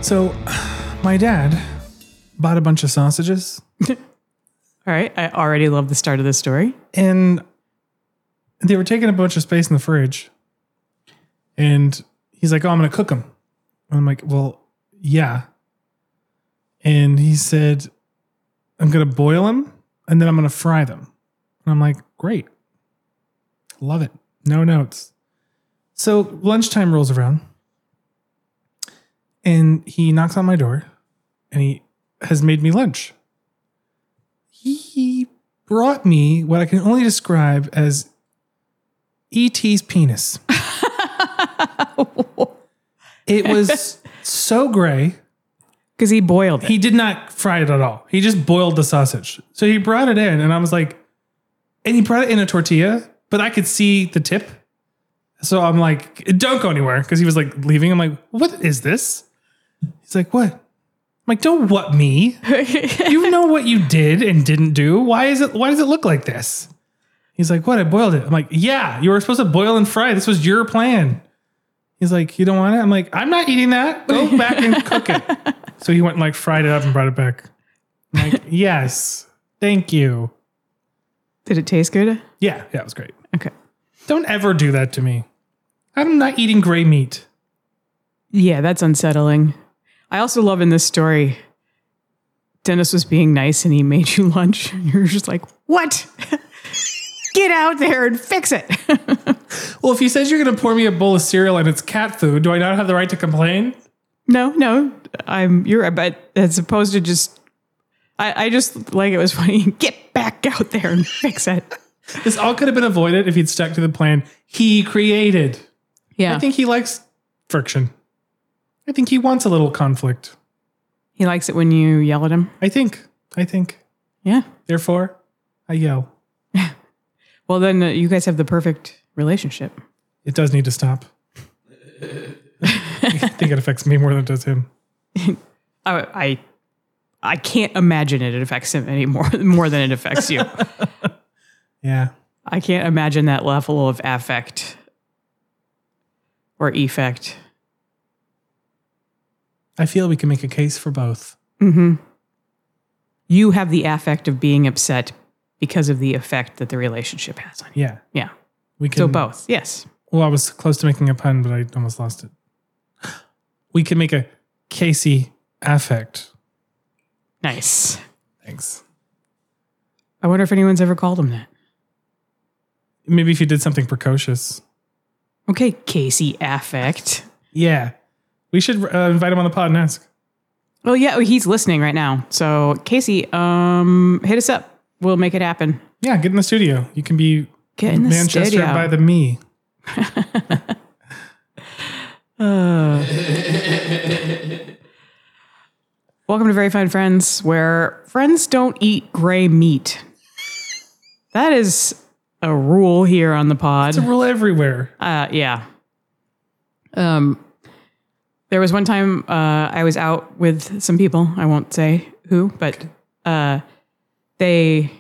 So, my dad bought a bunch of sausages, All right. I already love the start of this story. and they were taking a bunch of space in the fridge. And he's like, "Oh, I'm going to cook them." And I'm like, "Well, yeah." And he said, "I'm going to boil them, and then I'm going to fry them." And I'm like, "Great. Love it. No notes." So lunchtime rolls around, and he knocks on my door, and he has made me lunch. He brought me what I can only describe as E.T.'s penis. It was so gray. Because he boiled it. He did not fry it at all. He just boiled the sausage. So he brought it in, and I was like, and he brought it in a tortilla, but I could see the tip. So I'm like, "Don't go anywhere," because he was like leaving. I'm like, "What is this?" He's like, "What?" I'm like, "Don't what me? You know what you did and didn't do. Why does it look like this?" He's like, "What? I boiled it." I'm like, "Yeah, you were supposed to boil and fry. This was your plan." He's like, "You don't want it?" I'm like, "I'm not eating that. Go back and cook it." So he went and like fried it up and brought it back. I'm like, "Yes, thank you." Did it taste good? Yeah, it was great. Okay. Don't ever do that to me. I'm not eating gray meat. Yeah, that's unsettling. I also love in this story, Dennis was being nice and he made you lunch. You're just like, "What? Get out there and fix it." Well, if he says you're going to pour me a bowl of cereal and it's cat food, do I not have the right to complain? No, you're, but as opposed to just, I just like it was funny. Get back out there and fix it. This all could have been avoided if he'd stuck to the plan he created. Yeah. I think he likes friction. I think he wants a little conflict. He likes it when you yell at him. I think. Yeah. Therefore, I yell. Well, then you guys have the perfect relationship. It does need to stop. I think it affects me more than it does him. I can't imagine it affects him any more than it affects you. Yeah. I can't imagine that level of affect or effect. I feel we can make a case for both. Mm-hmm. You have the affect of being upset because of the effect that the relationship has on you. Yeah. Yeah. We can, So both. Yes. Well, I was close to making a pun, but I almost lost it. We can make a Casey affect. Nice. Thanks. I wonder if anyone's ever called him that. Maybe if you did something precocious. Okay, Casey affect. Yeah. We should invite him on the pod and ask. Well, yeah, he's listening right now. So, Casey, hit us up. We'll make it happen. Yeah, get in the studio. You can be Get in the Manchester studio. by the me. Welcome to Very Fine Friends, where friends don't eat gray meat. That is a rule here on the pod. It's a rule everywhere. Yeah. There was one time I was out with some people. I won't say who, but they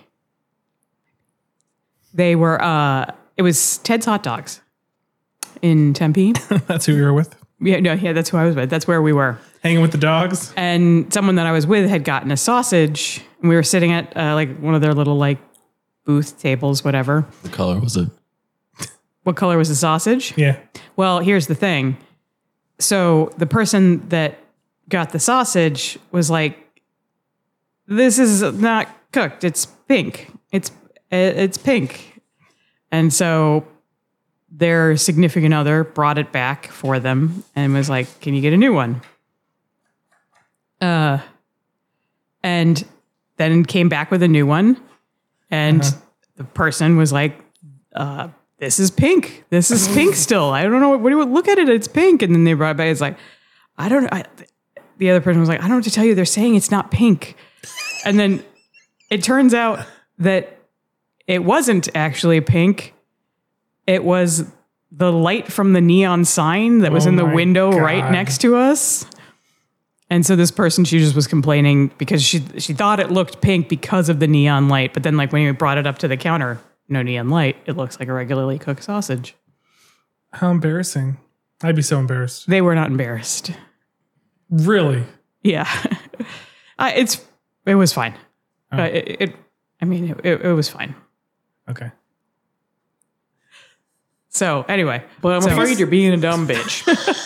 were. It was Ted's Hot Dogs in Tempe. That's who you were with. Yeah, that's who I was with. That's where we were. Hanging with the dogs. And someone that I was with had gotten a sausage, and we were sitting at like one of their little like booth tables, whatever. What color was it? What color was the sausage? Yeah. Well, here's the thing. So the person that got the sausage was like, "This is not cooked. It's pink. It's pink." And so their significant other brought it back for them and was like, "Can you get a new one?" And then came back with a new one. And the person was like, "This is pink. This is pink still. I don't know. What do you look at it? It's pink." And then they brought it back. It's like, "I don't know." The other person was like, "I don't know what to tell you. They're saying it's not pink." And then it turns out that it wasn't actually pink. It was the light from the neon sign that was in the window right next to us. And so this person, she just was complaining because she thought it looked pink because of the neon light. But then like when you brought it up to the counter, no neon light, it looks like a regularly cooked sausage. How embarrassing. I'd be so embarrassed. They were not embarrassed. Really? Yeah. It was fine. Oh. It was fine. Okay. So anyway, But I'm afraid you're being a dumb bitch.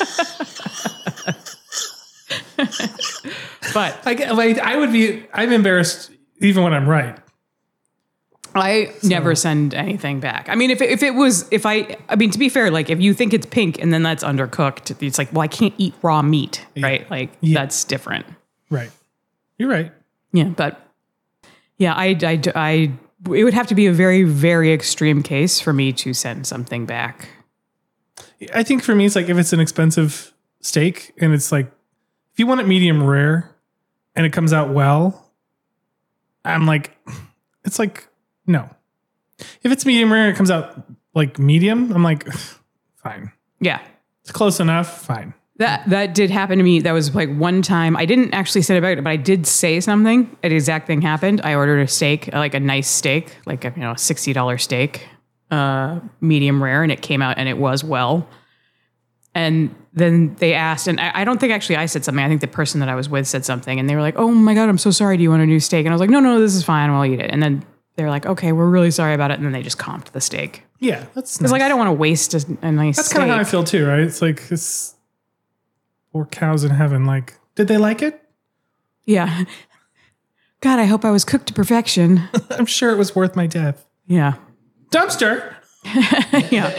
but I'm embarrassed even when I'm right. I never send anything back. I mean, to be fair, like if you think it's pink and then that's undercooked, it's like, well, I can't eat raw meat, right? Like that's different. Right. You're right. Yeah. But yeah, it would have to be a very, very extreme case for me to send something back. I think for me, it's like if it's an expensive steak and it's like, if you want it medium rare and it comes out well, I'm like, it's like, no. If it's medium rare and it comes out like medium, I'm like, fine. Yeah. It's close enough. Fine. That did happen to me. That was like one time. I didn't actually say about it, but I did say something. An exact thing happened. I ordered a steak, like a nice steak, like a $60 steak, medium rare, and it came out and it was well. And then they asked, and I don't think actually I said something. I think the person that I was with said something, and they were like, "Oh my God, I'm so sorry. Do you want a new steak?" And I was like, "No, this is fine. I'll eat it." And then they're like, "Okay, we're really sorry about it." And then they just comped the steak. Yeah, that's It's like I don't want to waste a nice. That's steak. kind of how I feel too, right? It's like it's 4 cows in heaven. Like, did they like it? Yeah. God, I hope I was cooked to perfection. I'm sure it was worth my death. Yeah. Dumpster. Yeah.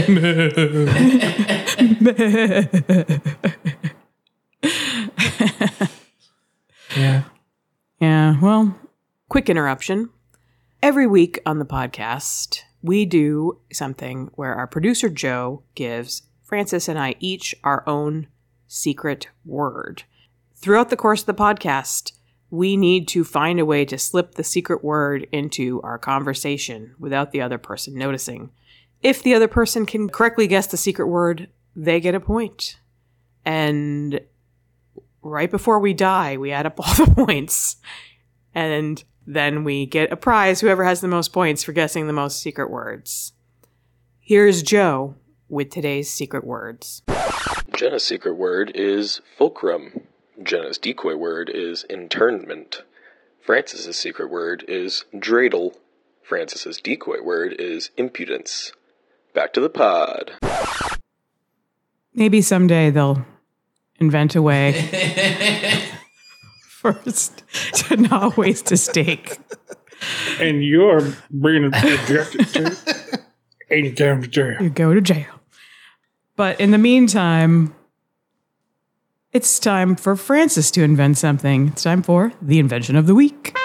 Yeah. Yeah. Well, Quick interruption. Every week on the podcast, we do something where our producer Joe gives Francis and I each our own secret word. Throughout the course of the podcast, we need to find a way to slip the secret word into our conversation without the other person noticing. If the other person can correctly guess the secret word, they get a point. And right before we die, we add up all the points. And then we get a prize, whoever has the most points for guessing the most secret words. Here's Joe with today's secret words. Jenna's secret word is fulcrum. Jenna's decoy word is internment. Francis's secret word is dreidel. Francis's decoy word is impudence. Back to the pod. maybe someday they'll invent a way first to not waste a steak. And you're being objected to any time to jail. You go to jail. But in the meantime, it's time for Francis to invent something. It's time for the invention of the week.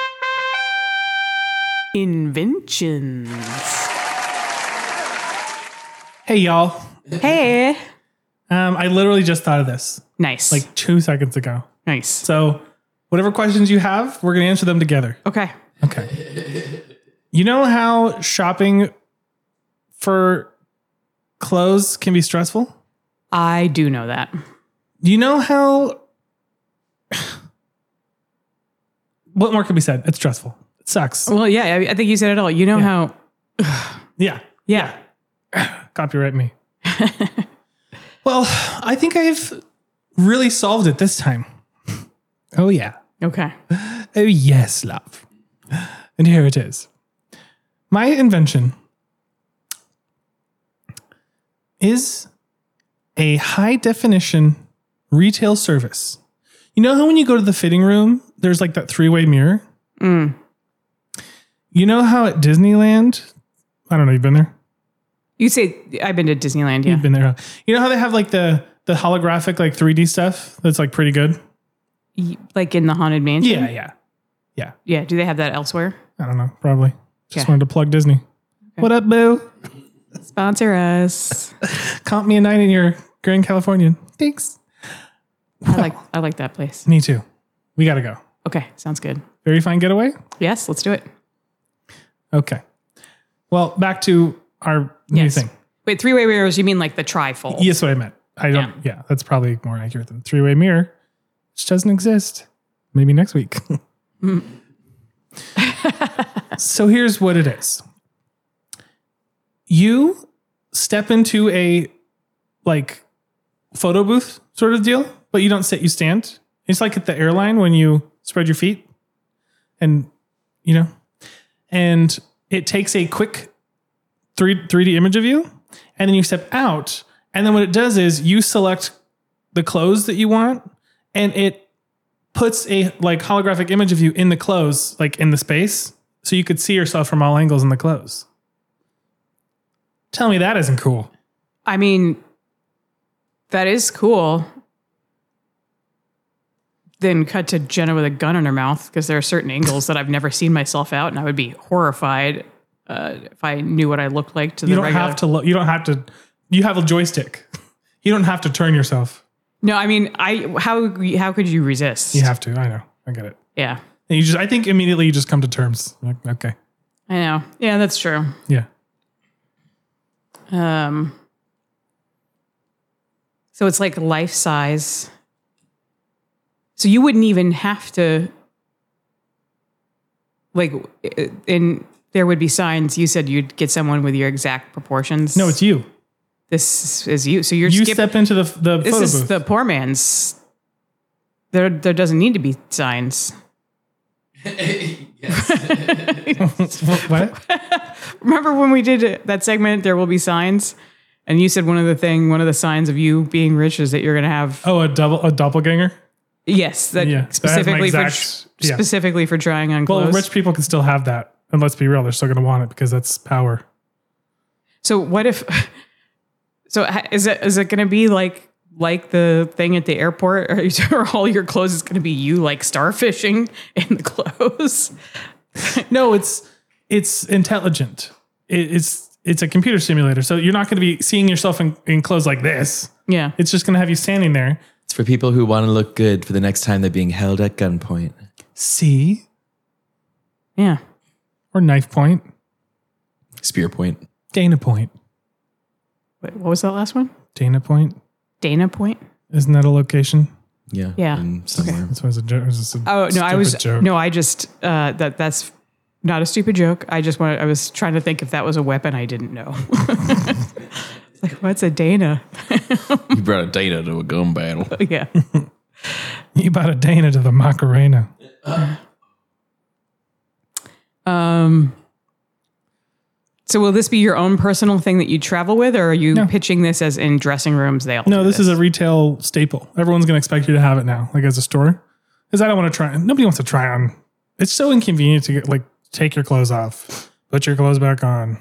Inventions. Hey, y'all. Hey. I literally just thought of this Nice. like 2 seconds ago. nice. So whatever questions you have, we're going to answer them together. Okay. Okay. You know how shopping for clothes can be stressful? I do know that. Do you know how... What more can be said? It's stressful. It sucks. Well, yeah, I think you said it all. You know how... Yeah. Yeah. Copyright me. Well, I think I've really solved it this time. Oh, yeah. Okay. Oh, yes, love. And here it is. My invention is a high definition retail service. You know how when you go to the fitting room, there's like that 3-way mirror? Mm. You know how at Disneyland, I don't know, you've been there? You say, I've been to Disneyland, yeah. You've been there. Huh? You know how they have like the holographic like 3D stuff that's like pretty good? Like in the Haunted Mansion? Yeah. Yeah, do they have that elsewhere? I don't know, probably. Just Okay. wanted to plug Disney. What up, boo? Sponsor us. Comp me a night in your Grand Californian. Thanks. I like that place. Me too. We got to go. Okay, sounds good. Very fine getaway? Yes, let's do it. Okay. Well, back to our new Yes. thing. Wait, 3-way mirrors, you mean like the trifold? Yes, what I meant. I don't, yeah, that's probably more accurate than 3-way mirror, which doesn't exist. Maybe next week. So here's what it is. You step into a like photo booth sort of deal but you don't sit, you stand. It's like at the airline when you spread your feet and, and it takes a quick 3D image of you, and then you step out. And then what it does is you select the clothes that you want, and it puts a like holographic image of you in the clothes, like in the space, so you could see yourself from all angles in the clothes. Tell me that isn't cool. I mean, that is cool. Then cut to Jenna with a gun in her mouth, because there are certain angles that I've never seen myself out, and I would be horrified if I knew what I looked like to the regular. You don't have to. You have a joystick. You don't have to turn yourself. No, I mean, how could you resist? You have to. I know. I get it. Yeah. And I think immediately you just come to terms. Like, okay. I know. Yeah, that's true. Yeah. So it's like life size. So you wouldn't even have to, like, there would be signs. You said you'd get someone with your exact proportions. No, it's you. This is you. So you step into the photo booth. This is the poor man's. There doesn't need to be signs. What? Remember when we did that segment, There Will Be Signs? And you said one of the signs of you being rich is that you're going to have... Oh, a doppelganger? Yes. Specifically for trying on clothes. Well, rich people can still have that. And let's be real, they're still going to want it because that's power. So what if... So is it going to be like the thing at the airport, or all your clothes is going to be you like starfishing in the clothes? No, it's intelligent. It's a computer simulator. So you're not going to be seeing yourself in clothes like this. Yeah. It's just going to have you standing there. It's for people who want to look good for the next time they're being held at gunpoint. See? Yeah. Or knife point. Spear point. Dana point. Wait, what was that last one? Dana point. Dana Point? Isn't that a location? Yeah. Yeah. Somewhere. That's why it's a joke. That's not a stupid joke. I was trying to think if that was a weapon I didn't know. It's like, what's a Dana? You brought a Dana to a gun battle. Yeah. You brought a Dana to the Macarena. So will this be your own personal thing that you travel with, or are you pitching this as in dressing rooms? This is a retail staple. Everyone's going to expect you to have it now, like as a store. Because I don't want to try. Nobody wants to try on. It's so inconvenient to take your clothes off, put your clothes back on.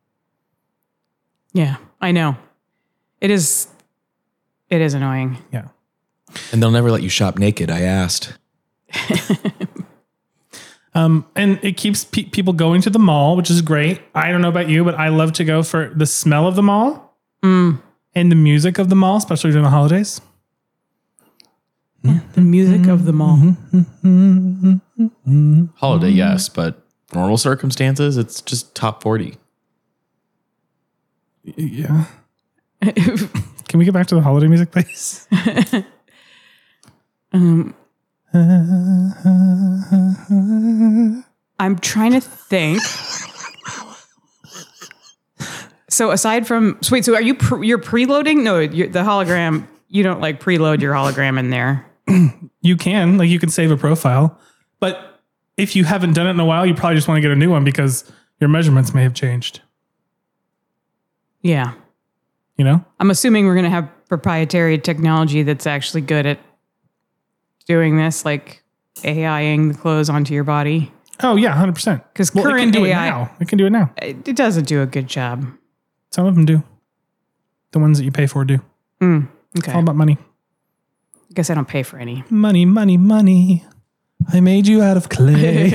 Yeah, I know. It is annoying. Yeah. And they'll never let you shop naked. I asked. And it keeps people going to the mall, which is great. I don't know about you, but I love to go for the smell of the mall and the music of the mall, especially during the holidays. Yeah, the music of the mall. Holiday, yes, but normal circumstances, it's just top 40. Yeah. Can we get back to the holiday music, please? I'm trying to think. So aside from, so are you you're preloading? No, the hologram. You don't like preload your hologram in there. You can, you can save a profile, but if you haven't done it in a while, you probably just want to get a new one because your measurements may have changed. Yeah. I'm assuming we're going to have proprietary technology that's actually good at doing this, like AIing the clothes onto your body. Oh yeah, 100%. Because it can do AI, it now. It can do it now. It doesn't do a good job. Some of them do. The ones that you pay for do. Okay. It's all about money. I guess I don't pay for any. Money, money, money. I made you out of clay.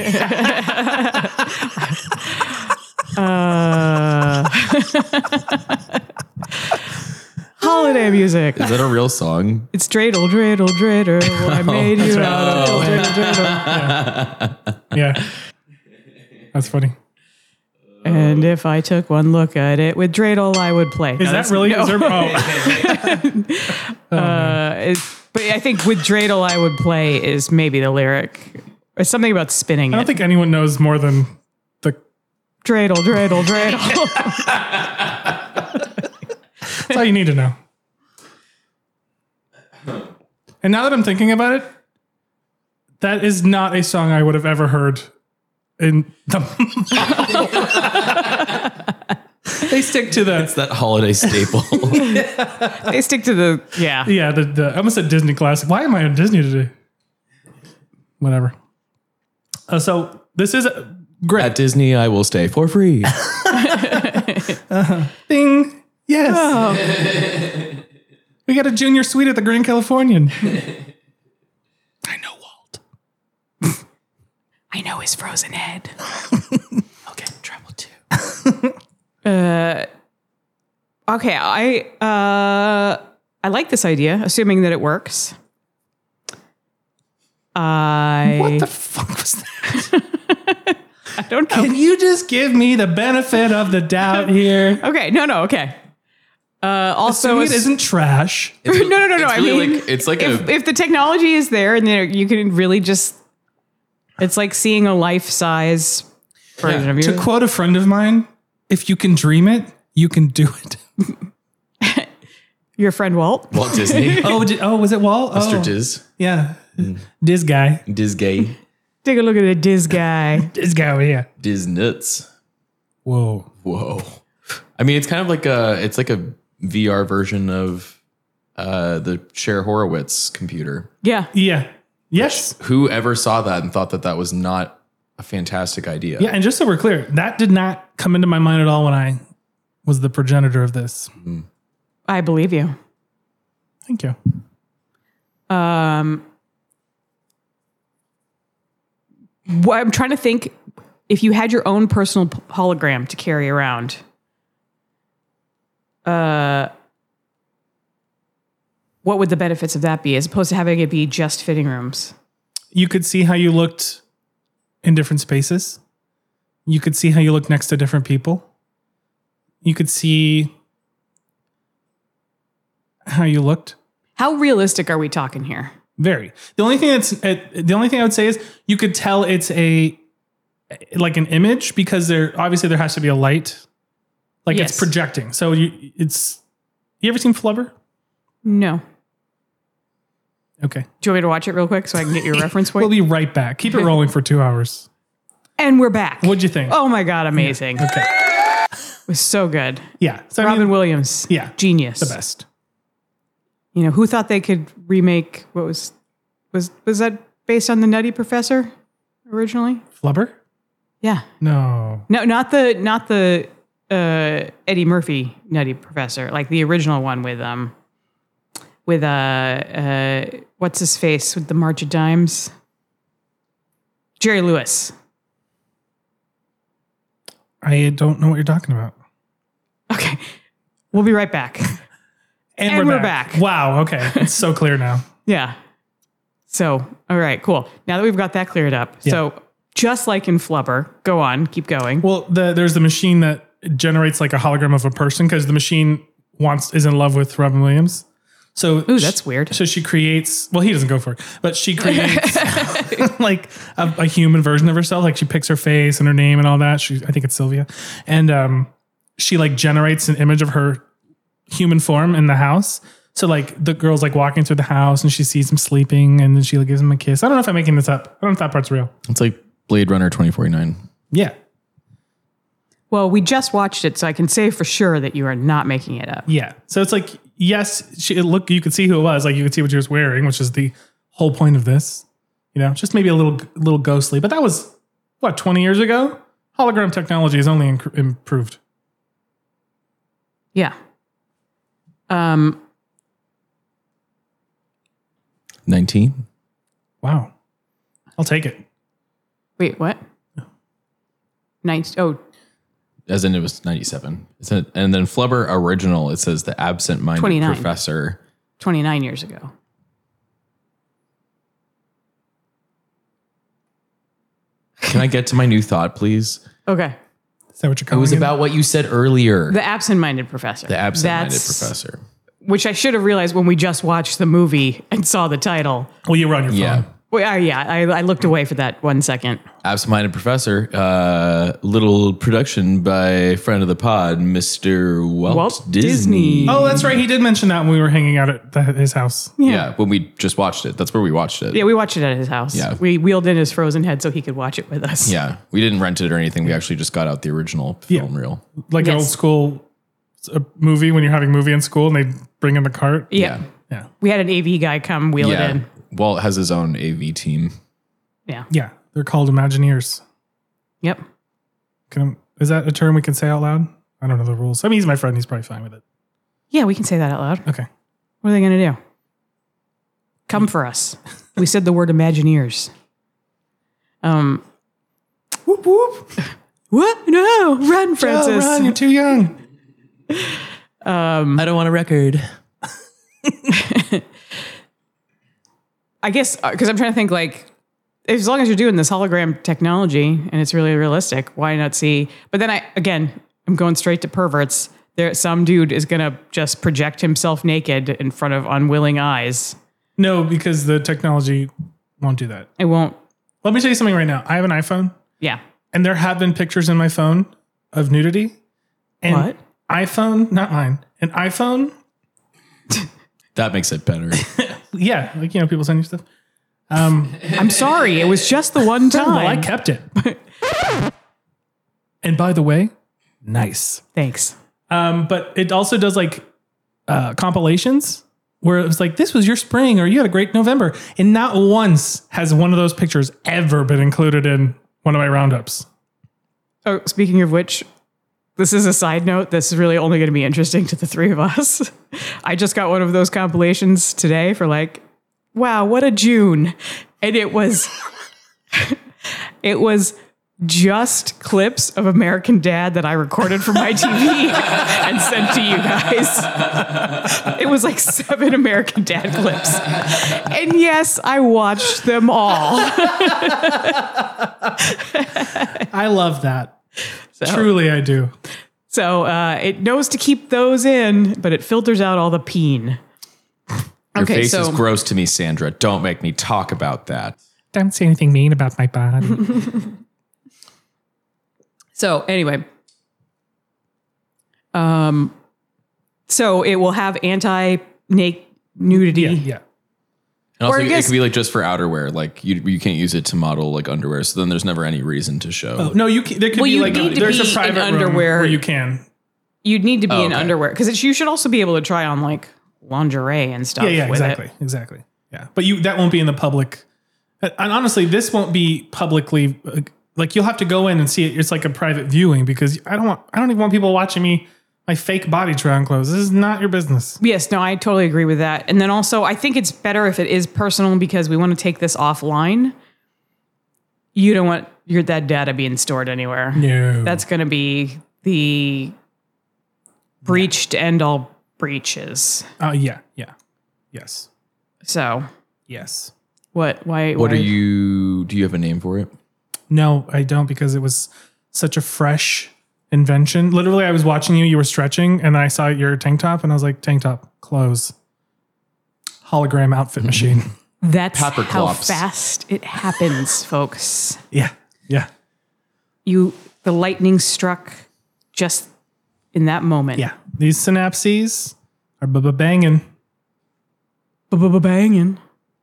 Holiday music. Is that a real song? It's dreidel, dreidel, dreidel. I made you out of dreidel, dreidel. Yeah. That's funny. And if I took one look at it with dreidel, I would play. Is that really? No. But I think with dreidel, I would play is maybe the lyric. Or something about spinning I don't think anyone knows more than the dreidel, dreidel, dreidel. That's all you need to know. And now that I'm thinking about it, that is not a song I would have ever heard in the They stick to the It's that holiday staple. They stick to the I almost said Disney classic. Why am I on Disney today? Whatever. So this is great. At Disney, I will stay for free. Ding. Yes. We got a junior suite at the Grand Californian. I know Walt. I know his frozen head. Okay, travel too. Okay, I like this idea, assuming that it works. What the fuck was that? I don't know. Can you just give me the benefit of the doubt here? Okay, no, okay. Also, So it isn't trash. no. It's I really mean, like, it's like if the technology is there and there, you can really just. It's like seeing a life-size version of you. To quote a friend of mine, if you can dream it, you can do it. Your friend Walt. Walt Disney. Was it Walt? Mr. Diz. Yeah. Diz guy. Diz gay. Take a look at the Diz guy. Diz guy over here. Diz nuts. Whoa. I mean, it's kind of like a VR version of the Cher Horowitz computer. Yeah. Yeah. Yes. Whoever saw that and thought that that was not a fantastic idea? Yeah, and just so we're clear, that did not come into my mind at all when I was the progenitor of this. I believe you. Thank you. I'm trying to think if you had your own personal hologram to carry around. What would the benefits of that be as opposed to having it be just fitting rooms? You could see how you looked in different spaces. You could see how you looked next to different people. You could see how you looked. How realistic are we talking here? Very. The only thing I would say is you could tell it's like an image because there has to be a light, like Yes. it's projecting. So you ever seen Flubber? No. Okay, Do you want me to watch it real quick so I can get your reference point? we'll be right back. Keep it rolling for 2 hours. And we're back. What'd you think? Oh my God, amazing. Okay, It was so good. yeah. So I Robin mean, Williams. yeah, Genius. the best. You know, who thought they could remake what was that based on the Nutty Professor originally? Flubber? Yeah. No. No, not the Eddie Murphy Nutty Professor, like the original one with what's his face with the March of Dimes? Jerry Lewis. I don't know what you're talking about. Okay. We'll be right back. And we're back. Wow. Okay. It's so clear now. Yeah. So, all right, cool. Now that we've got that cleared up. Yeah. So, just like in Flubber, go on, keep going. Well, there's the machine that generates like a hologram of a person because the machine is in love with Robin Williams. So, Ooh, that's weird. So she creates. Well, he doesn't go for it, but she creates like a human version of herself. Like she picks her face and her name and all that. I think it's Sylvia, and she like generates an image of her human form in the house. So like the girl's like walking through the house and she sees him sleeping and then she like gives him a kiss. I don't know if I'm making this up. I don't know if that part's real. It's like Blade Runner 2049. Yeah. Well, we just watched it, so I can say for sure that you are not making it up. Yeah. So it's like, yes, you could see who it was. Like you could see what she was wearing, which is the whole point of this. You know, just maybe a little ghostly. But that was, 20 years ago? Hologram technology has only improved. Yeah. 19. Wow. I'll take it. Wait, what? As in it was 97. And then Flubber original, it says the absent-minded 29. professor. 29 years ago. Can I get to my new thought, please? Okay. Is that what you're It calling was about what you said earlier. The absent-minded professor. The absent-minded That's- professor. Which I should have realized when we just watched the movie and saw the title. Well, you were on your phone. Yeah. Well, I looked away for that 1 second. Absent-Minded Professor, little production by friend of the pod, Mr. Walt Disney. Oh, that's right. He did mention that when we were hanging out at his house. Yeah, when we just watched it. That's where we watched it. Yeah, we watched it at his house. Yeah. We wheeled in his frozen head so he could watch it with us. Yeah, we didn't rent it or anything. We actually just got out the original film reel. Like an Yes. old school movie when you're having a movie in school and they bring in the cart. Yeah. Yeah. We had an AV guy come wheel it Yeah. in. Walt has his own AV team. Yeah. Yeah. They're called Imagineers. Yep. Is that a term we can say out loud? I don't know the rules. I mean, he's my friend. He's probably fine with it. Yeah, we can say that out loud. Okay. What are they going to do? Come for us. We said the word Imagineers. Whoop, whoop. What? No, run, Francis. Oh, run, you're too young. I don't want a record. I guess because I'm trying to think like, as long as you're doing this hologram technology and it's really realistic, why not see? But then I'm going straight to perverts. Some dude is gonna just project himself naked in front of unwilling eyes. No, because the technology won't do that. It won't. Let me tell you something right now. I have an iPhone, Yeah. and there have been pictures in my phone of nudity. And What? iPhone, not mine, an iPhone. That makes it better. Yeah, like, people send you stuff. I'm sorry. It was just the one time. Well, I kept it. And by the way, nice. Thanks. But it also does like compilations where it was like, this was your spring or you had a great November. And not once has one of those pictures ever been included in one of my roundups. Oh, speaking of which, this is a side note. This is really only going to be interesting to the three of us. I just got one of those compilations today for like, wow, what a June. And it was, just clips of American Dad that I recorded for my TV and sent to you guys. It was like 7 American Dad clips. And yes, I watched them all. I love that. Truly, I do. So it knows to keep those in, but it filters out all the peen. Your face is gross to me, Sandra. Don't make me talk about that. Don't say anything mean about my body. So anyway, so it will have anti-nudity. Yeah. And also, Or I it guess- could be like just for outerwear. Like you can't use it to model like underwear. So then there's never any reason to show. No, you can, there could Well, be you like need to there's be a private in room underwear. where you can. You'd need to be in okay. underwear because you should also be able to try on like lingerie and stuff. Yeah, with exactly. Yeah, but that won't be in the public. And honestly, this won't be publicly. Like you'll have to go in and see it. It's like a private viewing because I don't even want people watching my fake body try on clothes. This is not your business. Yes, no, I totally agree with that. And then also, I think it's better if it is personal because we want to take this offline. You don't want that data being stored anywhere. No, That's going to be the breach to end all breaches. Yes. So Yes. what? Why? What do you have a name for it? No, I don't because it was such a fresh invention. Literally, I was watching you were stretching and I saw your tank top and I was like, tank top, clothes, hologram outfit machine. That's how Papercloths. fast it happens, folks. Yeah. The lightning struck just in that moment. Yeah. These synapses are banging. Banging.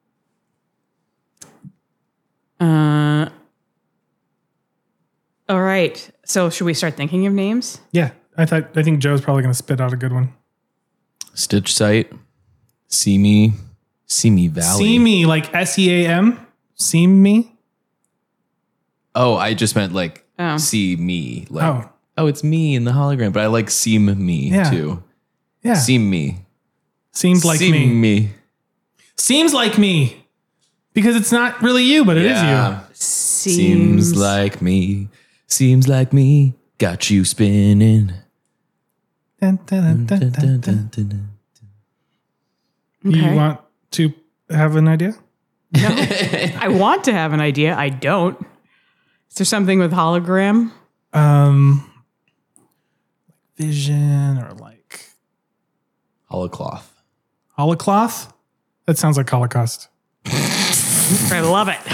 All right. So should we start thinking of names? Yeah. I think Joe's probably going to spit out a good one. Stitch Site, See Me Valley. See me like SEAM. See me. Oh, I just meant like Oh. see me. Like Oh. it's me in the hologram, but I like seem me Yeah. too. Yeah. Seem me. Seems like Seem me. me. Seems like me. Because it's not really you, but it is you. Seems like me. Seems like me. Got you spinning. Dun, dun, dun, dun, dun, dun. Okay. You want to have an idea? I want to have an idea. I don't. Is there something with hologram? Vision or like Holocloth. Holocloth? That sounds like Holocaust. I love it.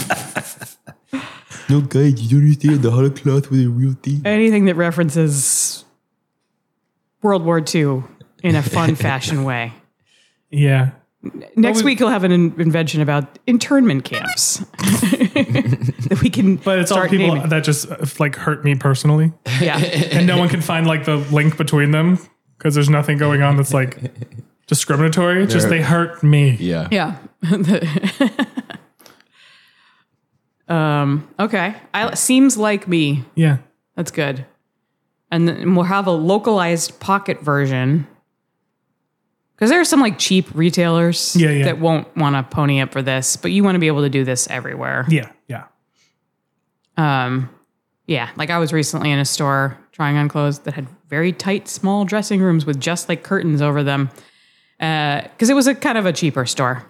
No, guys, you don't understand. The Holocaust was a real thing. Anything that references World War II in a fun fashion way. Yeah. Next week, he'll have an invention about internment camps that we can. But it's all start people naming. that just like hurt me personally. Yeah. And no one can find like the link between them because there's nothing going on that's like discriminatory. It's just they hurt me. Yeah. Yeah. Okay. Seems like me. Yeah. That's good. And then we'll have a localized pocket version. Because there are some like cheap retailers Yeah. that won't want to pony up for this, but you want to be able to do this everywhere. Yeah. Yeah. Yeah. Like I was recently in a store trying on clothes that had very tight, small dressing rooms with just like curtains over them. Because it was a kind of a cheaper store.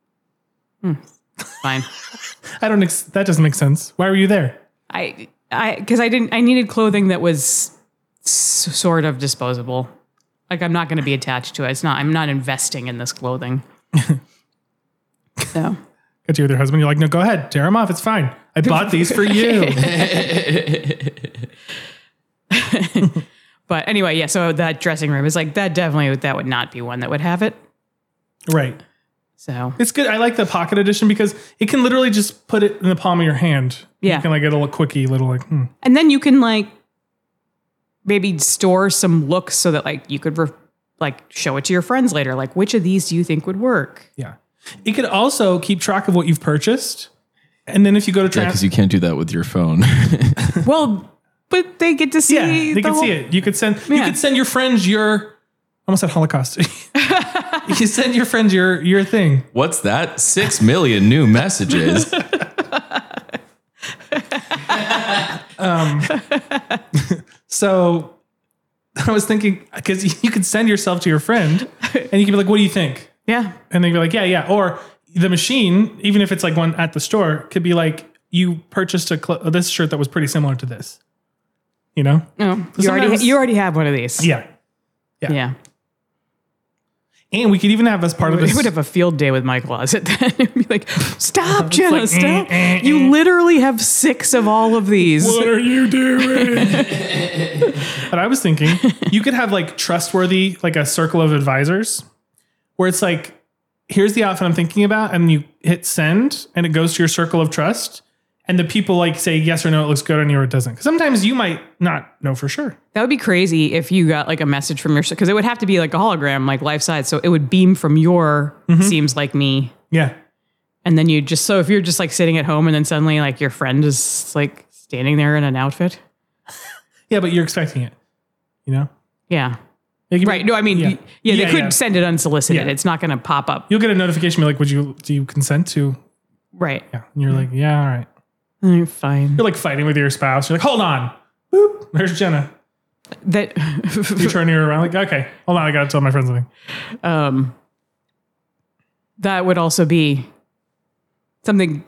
Fine. That doesn't make sense. Why were you there? I needed clothing that was sort of disposable. Like I'm not going to be attached to it. I'm not investing in this clothing. So Got you with your husband. You're like, no, go ahead. Tear them off. It's fine. I bought these for you. but anyway, yeah. So that dressing room is like that would not be one that would have it. Right. So It's good. I like the pocket edition because it can literally just put it in the palm of your hand. Yeah. You can like get a little quickie, little like, and then you can like maybe store some looks so that like you could like show it to your friends later. Like which of these do you think would work? yeah. It could also keep track of what you've purchased. And then if you go to because you can't do that with your phone. Well, but they get to see. yeah, they can see it. You could send your friends your, almost said Holocaust. You can send your friends your thing. What's that? 6 million new messages. So I was thinking, because you could send yourself to your friend and you can be like, what do you think? Yeah. And they'd be like, yeah. Or the machine, even if it's like one at the store, could be like, you purchased this shirt that was pretty similar to this. You know? No, So you already have one of these. Yeah. Yeah. And we could even have as part of We this. would have a field day with my closet then. It'd be like, stop, Jenna, like, stop. You literally have 6 of all of these. What are you doing? But I was thinking you could have like trustworthy, like a circle of advisors where it's like, here's the outfit I'm thinking about. And you hit send and it goes to your circle of trust. And the people like say yes or no, it looks good on you or it doesn't. Because sometimes you might not know for sure. That would be crazy if you got like a message from your, because it would have to be like a hologram, like life size. So it would beam from your seems like me. Yeah. And then you just, so if you're just like sitting at home and then suddenly like your friend is like standing there in an outfit. Yeah, but you're expecting it, you know? Yeah. It can be- Right. No, I mean, Yeah. they could send it unsolicited. Yeah. It's not going to pop up. You'll get a notification be like, do you consent to? Right. Yeah. And you're like, yeah, all right. Fine. You're like fighting with your spouse. You're like, hold on. Boop. There's Jenna. That, You're turning her around like, okay, hold on. I got to tell my friends something. that would also be something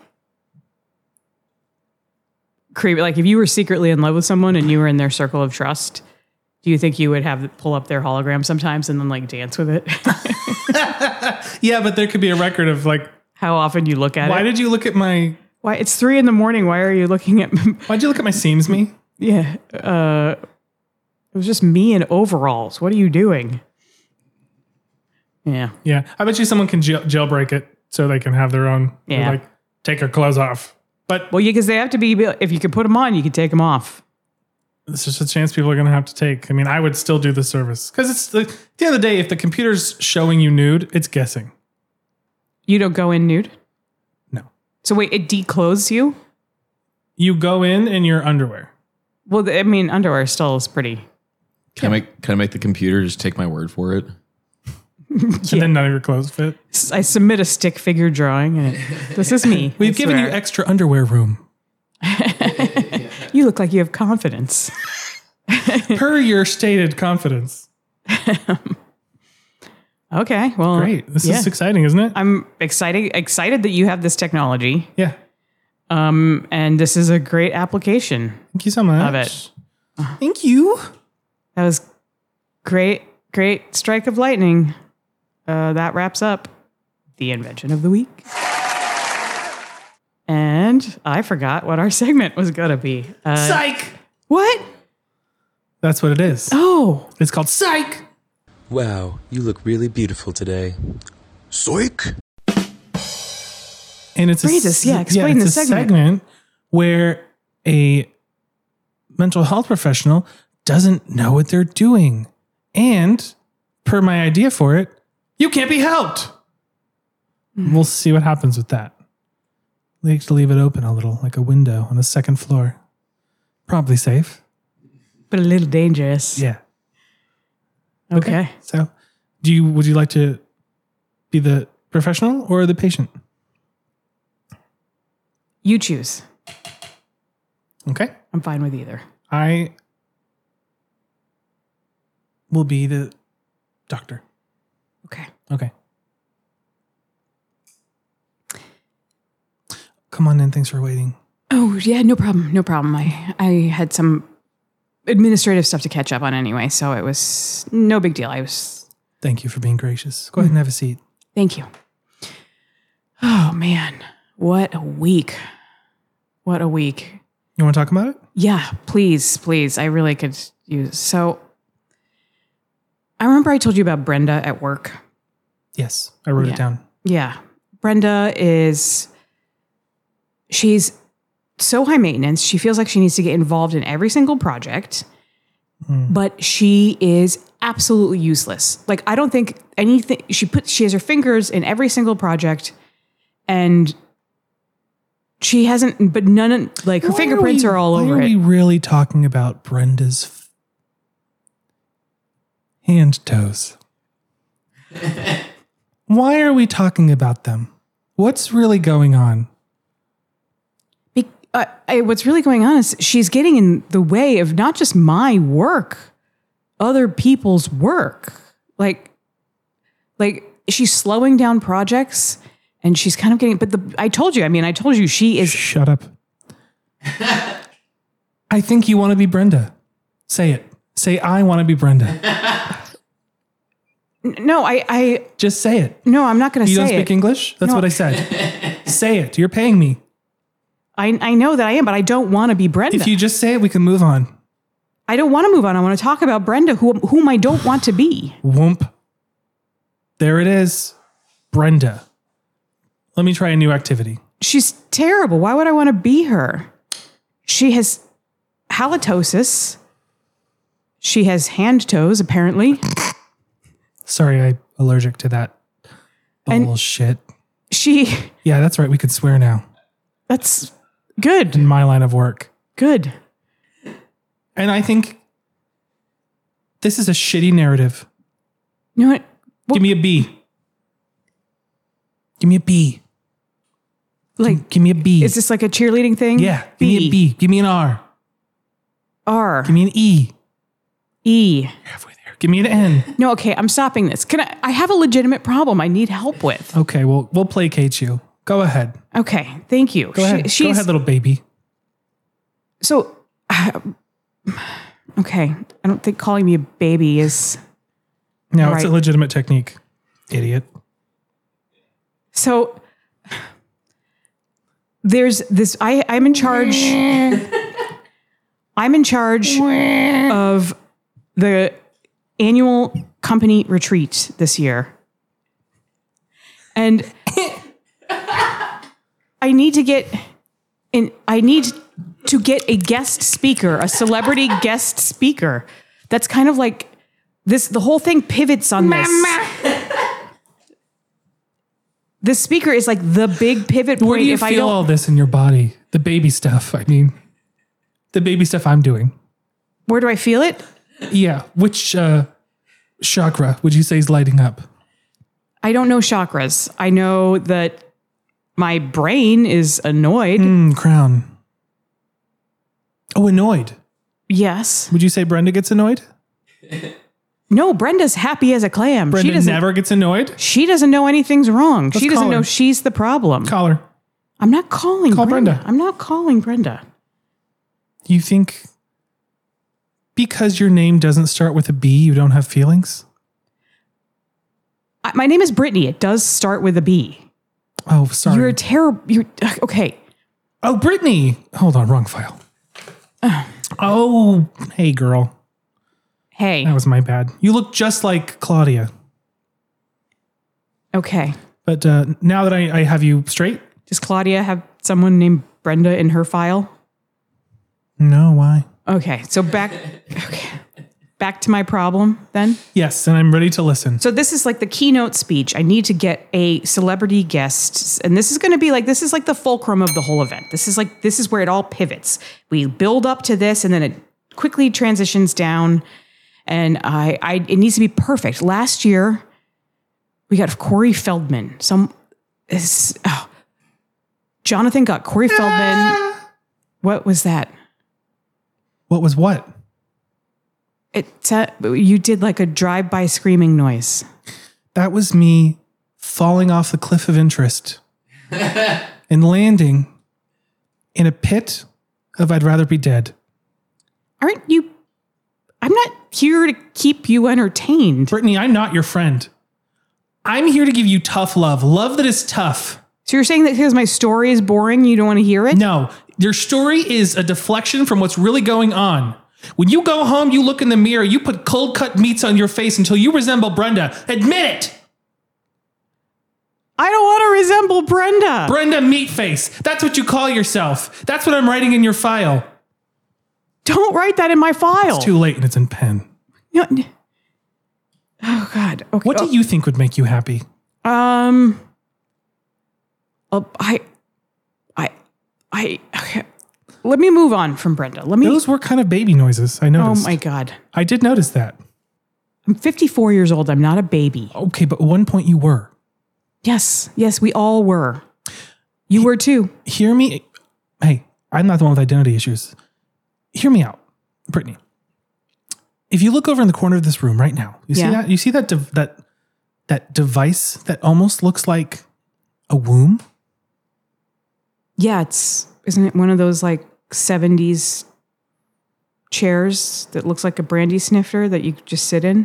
creepy. Like if you were secretly in love with someone and you were in their circle of trust, do you think you would pull up their hologram sometimes and then like dance with it? Yeah, but there could be a record of like, How often you look at why it? did you look at my, Why it's 3 a.m. Why are you looking at? why'd you look at my seams me? Yeah. It was just me in overalls. What are you doing? Yeah. Yeah. I bet you someone can jailbreak it so they can have their own, Yeah. like take their clothes off. But Well, yeah, because they have to be, if you could put them on, you could take them off. it's just a chance people are going to have to take. I mean, I would still do the service because it's at the end of the day, if the computer's showing you nude, it's guessing. You don't go in nude? No. So wait, it declothes you? You go in your underwear. Well, I mean, underwear still is pretty. Can I make the computer just take my word for it? And then none of your clothes fit. I submit a stick figure drawing, and this is me. We've I given you swear. extra underwear room. You look like you have confidence. Per your stated confidence. Okay, well, Great. This yeah. is exciting, isn't it? I'm excited that you have this technology, Yeah. and this is a great application. Thank you so much. Of it. Thank you. That was great strike of lightning. That wraps up the invention of the week. And I forgot what our segment was going to be. Psych! What? That's what it is. Oh, It's called Psych! Wow, you look really beautiful today. Zoik! And it's Francis, explain it's the a segment. where a mental health professional doesn't know what they're doing. And per my idea for it, you can't be helped. We'll see what happens with that. We have to leave it open a little, like a window on the second floor. Probably safe. but a little dangerous. Yeah. Okay. So, would you like to be the professional or the patient? You choose. Okay. I'm fine with either. I will be the doctor. Okay. Okay. Come on in. Thanks for waiting. Oh, yeah, no problem. No problem. I had some administrative stuff to catch up on anyway, so it was no big deal. Thank you for being gracious. Go ahead and have a seat. Thank you. Oh, man. What a week. What a week. You want to talk about it? Yeah, please. I really could use. So, I remember I told you about Brenda at work. Yes. I wrote Yeah. it down. Yeah. Brenda she's so high maintenance. She feels like she needs to get involved in every single project, but she is absolutely useless. Like, I don't think anything, she has her fingers in every single project, and she hasn't, but none, like her fingerprints are all over Why are we it. really talking about Brenda's hand toes? Why are we talking about them? What's really going on? What's really going on is she's getting in the way of not just my work, other people's work. Like she's slowing down projects, and she's kind of getting, but I told you she is. Shut up. I think you want to be Brenda. Say it. Say, I want to be Brenda. No, I Just say it. no, I'm not going to You say don't speak it. English? That's No. what I said. Say it. You're paying me. I know that I am, but I don't want to be Brenda. If you just say it, we can move on. I don't want to move on. I want to talk about Brenda, whom I don't want to be. Whoomp. There it is. Brenda. Let me try a new activity. She's terrible. Why would I want to be her? She has halitosis. She has hand toes, apparently. Sorry, I'm allergic to that bullshit. Yeah, that's right. We could swear now That's good. in my line of work. Good. And I think this is a shitty narrative. You know what? Give me a B. Give me a B. Like, Give me a B. is this like a cheerleading thing? Yeah. Give me a B. Give me an R. R. Give me an E. E. Halfway there. Give me an N. No, okay, I'm stopping this. I have a legitimate problem I need help with. Okay, well, we'll placate you. Go ahead. Okay, thank you. Go ahead. Go ahead, little baby. So, okay, I don't think calling me a baby is... No, it's a Right. legitimate technique. Idiot. So, there's this, I'm in charge. I'm in charge of the annual company retreat this year. And I need to get a guest speaker, a celebrity guest speaker. That's kind of like this, the whole thing pivots on this. The speaker is like the big pivot point. Where do you if I feel don't, all this in your body? The baby stuff. I mean, the baby stuff I'm doing. where do I feel it? Yeah. Which chakra would you say is lighting up? I don't know chakras. I know that my brain is annoyed. Crown. Oh, annoyed. Yes. Would you say Brenda gets annoyed? No, Brenda's happy as a clam. Brenda never gets annoyed? She doesn't know anything's wrong. She doesn't call her. know she's the problem. Call her. I'm not calling Call Brenda. Brenda. I'm not calling Brenda. You think because your name doesn't start with a B, you don't have feelings? My name is Brittany. It does start with a B. Oh, sorry. You're a terrible. Okay. Oh, Brittany. Hold on, wrong file. Oh, hey, girl. Hey. That was my bad. You look just like Claudia. Okay. But now that I have you straight? Does Claudia have someone named Brenda in her file? No, why? Okay. So back to my problem then. Yes, and I'm ready to listen. So this is like the keynote speech. I need to get a celebrity guest, and this is going to be like, this is like the fulcrum of the whole event. This is where it all pivots. We build up to this, and then it quickly transitions down, and it needs to be perfect. Last year, we got Corey Feldman. Jonathan got Corey Feldman. What was that? What was what? You did like a drive-by screaming noise. That was me falling off the cliff of interest and landing in a pit of I'd rather be dead. Aren't you? I'm not here to keep you entertained. Brittany, I'm not your friend. I'm here to give you tough love. Love that is tough. So you're saying that because my story is boring, you don't want to hear it? No, your story is a deflection from what's really going on. When you go home, you look in the mirror, you put cold cut meats on your face until you resemble Brenda. Admit it. I don't want to resemble Brenda. Brenda Meatface. That's what you call yourself. That's what I'm writing in your file. Don't write that in my file. It's too late and it's in pen. No. Oh God. Okay. What do you think would make you happy? Okay. Let me move on from Brenda. Those were kind of baby noises. I noticed. Oh my God. I did notice that. I'm 54 years old. I'm not a baby. Okay, but at one point you were. Yes, we all were. You were too. Hear me. Hey, I'm not the one with identity issues. Hear me out, Brittany. If you look over in the corner of this room right now, you see that? You see that that device that almost looks like a womb? Yeah, isn't it one of those like 70s chairs that looks like a brandy snifter that you just sit in?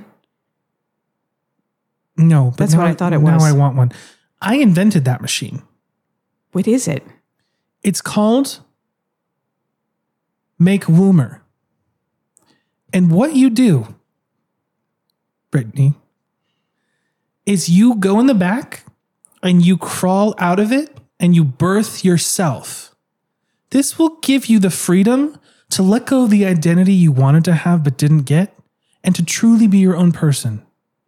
No, but that's what I thought it was. Now I want one. I invented that machine. What is it? It's called Make Woomer. And what you do, Brittany, is you go in the back and you crawl out of it and you birth yourself. This will give you the freedom to let go of the identity you wanted to have but didn't get and to truly be your own person.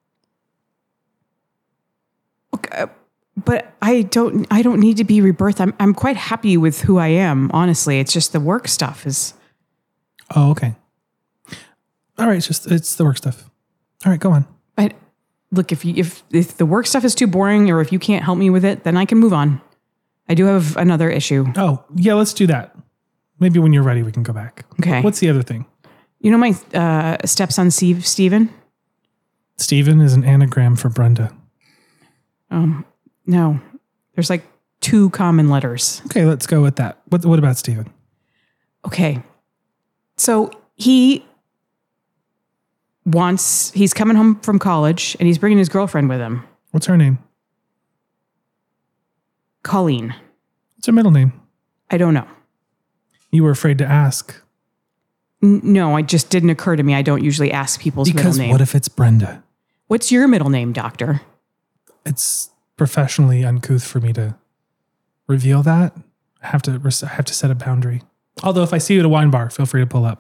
Okay, but I don't need to be rebirthed. I'm quite happy with who I am, honestly. It's just the work stuff is. Oh, okay. All right, it's the work stuff. All right, go on. But look, if the work stuff is too boring or if you can't help me with it, then I can move on. I do have another issue. Oh, yeah, let's do that. Maybe when you're ready, we can go back. Okay. What's the other thing? You know my stepson, Steven? Steven is an anagram for Brenda. No. There's like 2 common letters. Okay, let's go with that. What about Steven? Okay. So he's coming home from college and he's bringing his girlfriend with him. What's her name? Colleen. What's her middle name? I don't know. You were afraid to ask. No, it just didn't occur to me. I don't usually ask people's middle name. Because what if it's Brenda? What's your middle name, doctor? It's professionally uncouth for me to reveal that. I have to set a boundary. Although if I see you at a wine bar, feel free to pull up.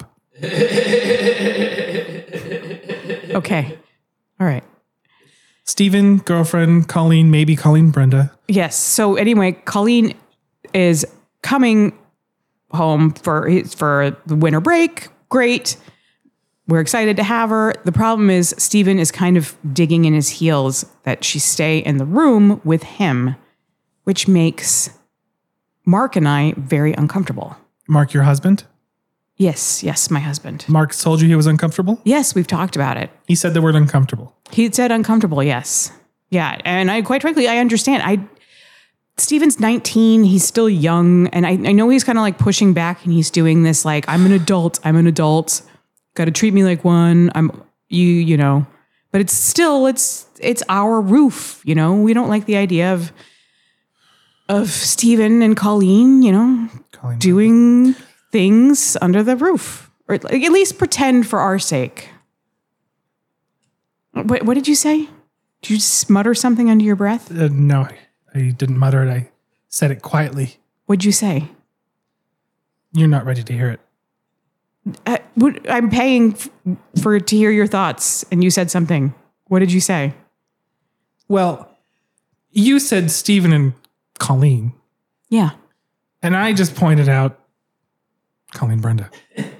Okay. All right. Steven, girlfriend, Colleen, maybe Colleen, Brenda. Yes. So anyway, Colleen is coming home for the winter break. Great. We're excited to have her. The problem is Steven is kind of digging in his heels that she stay in the room with him, which makes Mark and I very uncomfortable. Mark, your husband? Yes, my husband. Mark told you he was uncomfortable? Yes, we've talked about it. He said the word uncomfortable. He said uncomfortable, yes. Yeah, and I quite frankly, I understand. Steven's 19, he's still young, and I know he's kind of like pushing back and he's doing this like, I'm an adult, got to treat me like one, you know. But it's still, it's our roof, you know. We don't like the idea of of Stephen and Colleen, Colleen doing things under the roof, or at least pretend for our sake. What did you say? Did you just mutter something under your breath? No, I didn't mutter it. I said it quietly. What'd you say? You're not ready to hear it. I'm paying to hear your thoughts, and you said something. What did you say? Well, you said Stephen and Colleen, Yeah. and I just pointed out Colleen Brenda.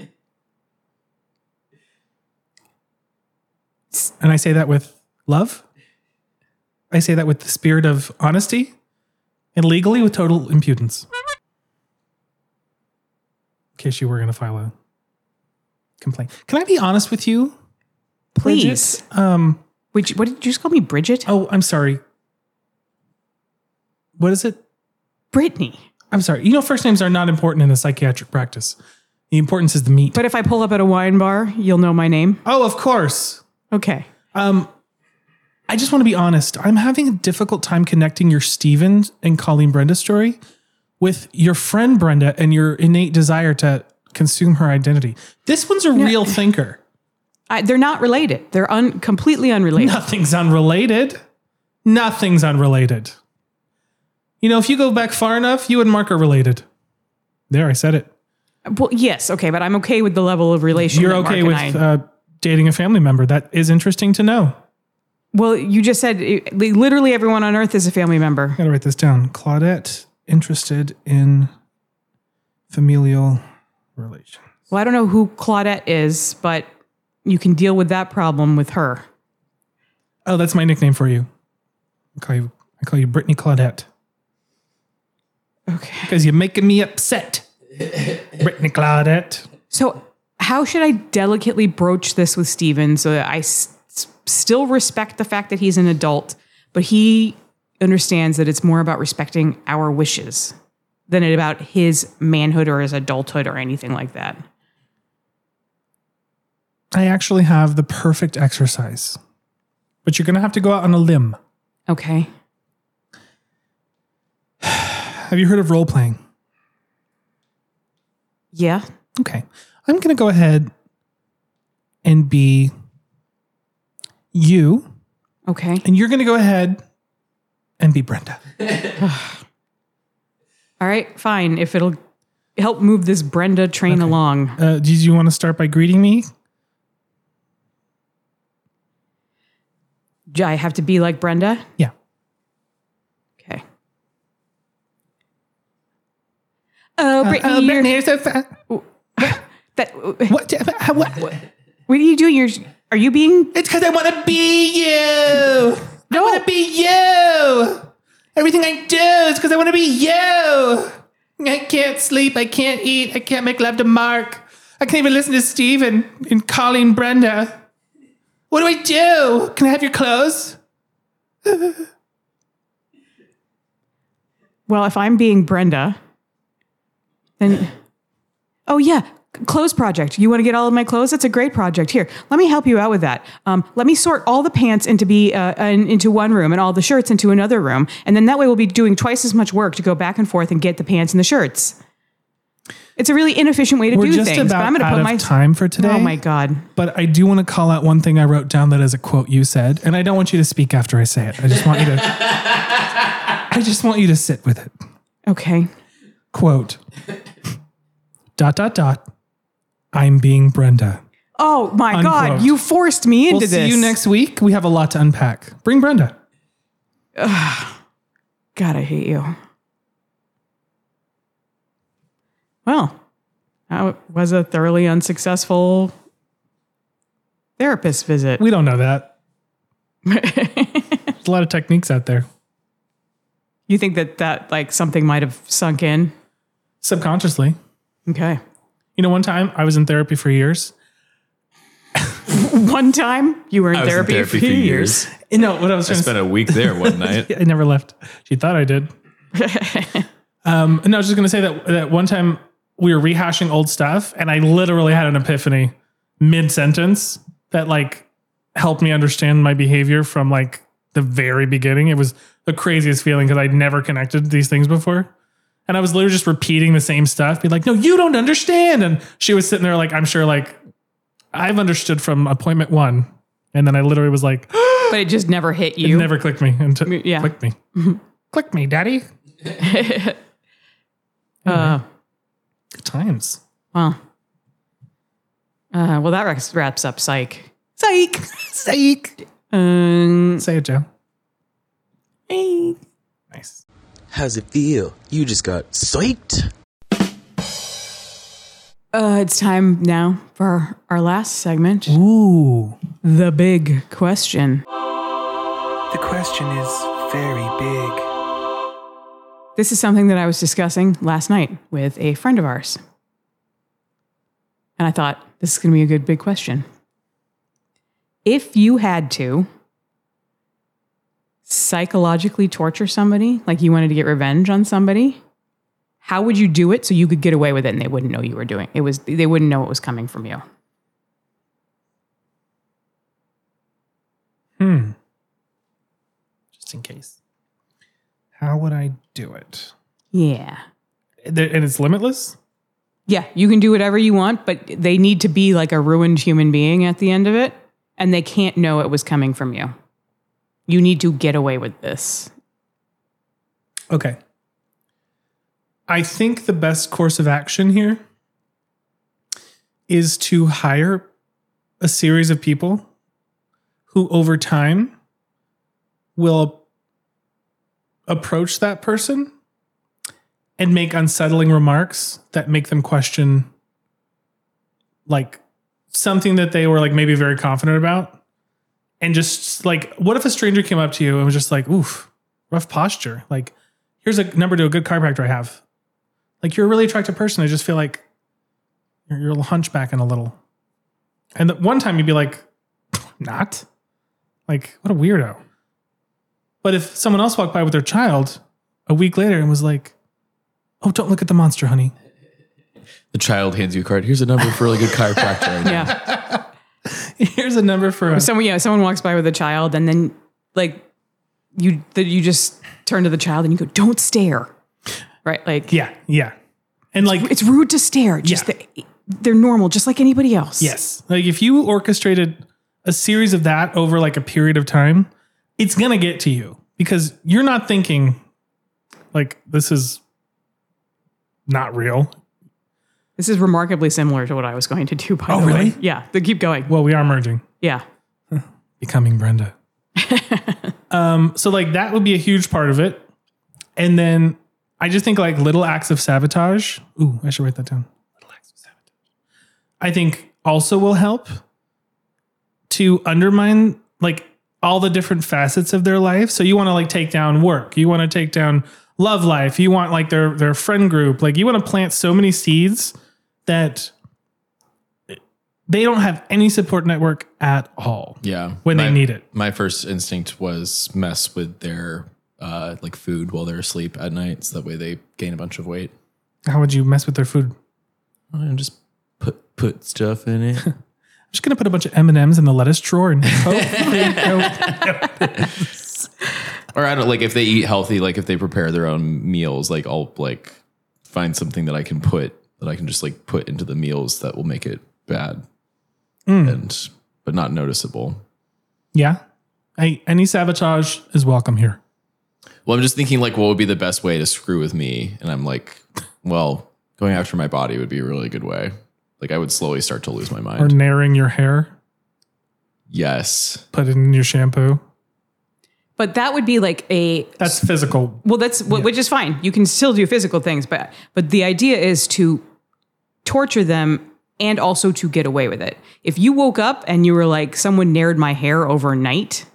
And I say that with love. I say that with the spirit of honesty and legally with total impudence. In case you were going to file a complaint. Can I be honest with you? Please. Bridget? What did you just call me, Bridget? Oh, I'm sorry. What is it? Brittany. I'm sorry. First names are not important in a psychiatric practice. The importance is the meat. But if I pull up at a wine bar, you'll know my name? Oh, of course. Okay. I just want to be honest. I'm having a difficult time connecting your Stephen and Colleen Brenda story with your friend Brenda and your innate desire to consume her identity. This one's a real thinker. They're not related. They're completely unrelated. Nothing's unrelated. Nothing's unrelated. If you go back far enough, you and Mark are related. There, I said it. Well, yes, okay, but I'm okay with the level of relation. You're that Mark okay and with I- dating a family member. That is interesting to know. Well, you just said literally everyone on Earth is a family member. I gotta write this down. Claudette, interested in familial relations. Well, I don't know who Claudette is, but you can deal with that problem with her. Oh, that's my nickname for you. I call you Brittany Claudette. Okay. Because you're making me upset. Brittany Claudette. So how should I delicately broach this with Steven so that I still respect the fact that he's an adult, but he understands that it's more about respecting our wishes than it about his manhood or his adulthood or anything like that? I actually have the perfect exercise. But you're going to have to go out on a limb. Okay. Have you heard of role playing? Yeah. Okay. I'm going to go ahead and be you, Okay. and you're going to go ahead and be Brenda. All right. Fine. If it'll help move this Brenda train along. Did you want to start by greeting me? Do I have to be like Brenda? Yeah. Okay. Oh, Brittany, you're, Brittany, you're so fat. that, What? what are you doing? Are you being? It's because I want to be you. I want to be you. Everything I do is because I want to be you. I can't sleep. I can't eat. I can't make love to Mark. I can't even listen to Stephen and Colleen Brenda. What do I do? Can I have your clothes? Well, if I'm being Brenda, then, oh yeah, clothes project. You want to get all of my clothes? That's a great project. Here, let me help you out with that. Let me sort all the pants into one room and all the shirts into another room. And then that way we'll be doing twice as much work to go back and forth and get the pants and the shirts. It's a really inefficient way to We're do just things. about But I'm going to out put of my time for today. Oh my God. But I do want to call out one thing I wrote down that is a quote you said, and I don't want you to speak after I say it. I just want you to. I just want you to sit with it. Okay. Quote. ... I'm being Brenda. Oh my God. Unquote. You forced me into We'll this. see you next week. We have a lot to unpack. Bring Brenda. God, I hate you. Well, that was a thoroughly unsuccessful therapist visit. We don't know that. There's a lot of techniques out there. You think that like something might have sunk in? Subconsciously. Okay. One time I was in therapy for years. One time you were in I was in therapy, therapy for years. What I was I trying to spent a week there one night. I never left. She thought I did. And I was just going to say that one time we were rehashing old stuff and I literally had an epiphany mid-sentence that like helped me understand my behavior from like the very beginning. It was the craziest feeling because I'd never connected these things before. And I was literally just repeating the same stuff. Be like, no, you don't understand. And she was sitting there like, I'm sure like, I've understood from appointment 1. And then I literally was like, But it just never hit it you. never clicked me. Until Yeah. clicked me. Click me, daddy. Good times. Well, that wraps up Psych. Psych. Psych. Say it, Joe. Nice. How's it feel? You just got psyched. It's time now for our last segment. Ooh. The big question. The question is very big. This is something that I was discussing last night with a friend of ours. And I thought, this is going to be a good big question. If you had to psychologically torture somebody, like you wanted to get revenge on somebody, how would you do it so you could get away with it and they wouldn't know you were doing it? They wouldn't know it was coming from you. Just in case. How would I do it? Yeah. And it's limitless? Yeah, you can do whatever you want, but they need to be like a ruined human being at the end of it, and they can't know it was coming from you. You need to get away with this. Okay. I think the best course of action here is to hire a series of people who over time will approach that person and make unsettling remarks that make them question like something that they were like maybe very confident about. And just like, what if a stranger came up to you and was just like, oof, rough posture. Like, here's a number to a good chiropractor I have. Like, you're a really attractive person. I just feel like you're a little hunchbacking a little. And one time you'd be like, not. Like, what a weirdo. But if someone else walked by with their child a week later and was like, oh, don't look at the monster, honey. The child hands you a card. Here's a number for a really good chiropractor right now. Yeah. Here's a number for a... Someone walks by with a child and then like you just turn to the child and you go, don't stare. Right? Like, Yeah. And like, it's rude to stare. Just they're normal, just like anybody else. yes. Like if you orchestrated a series of that over like a period of time, it's going to get to you because you're not thinking like, this is not real. This is remarkably similar to what I was going to do, by the way. Really? Yeah. But keep going. Well, we are merging. Yeah. Becoming Brenda. So like that would be a huge part of it. And then I just think like little acts of sabotage. Ooh, I should write that down. Little acts of sabotage. I think also will help to undermine like all the different facets of their life. So you want to like take down work. You want to take down love life. You want like their friend group. Like you want to plant so many seeds that they don't have any support network at all. Yeah. When they need it. My first instinct was mess with their like food while they're asleep at night. So that way they gain a bunch of weight. How would you mess with their food? And just put stuff in it. I'm just going to put a bunch of M&Ms in the lettuce drawer and hope Or I don't like if they eat healthy, like if they prepare their own meals, like I'll like find something that I can just like put into the meals that will make it bad but not noticeable. Yeah. Any sabotage is welcome here. Well, I'm just thinking like what would be the best way to screw with me? And I'm like, well, going after my body would be a really good way. Like I would slowly start to lose my mind. Or narrowing your hair. Yes. Put it in your shampoo. But that would be like That's physical. well, which is fine. You can still do physical things, but the idea is to torture them and also to get away with it. If you woke up and you were like, someone nared my hair overnight,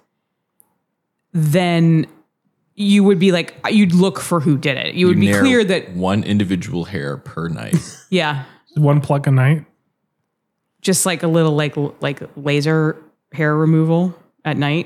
then you would be like, you'd look for who did it. You would be clear that one individual hair per night. yeah, One pluck a night. just like a little like laser hair removal at night.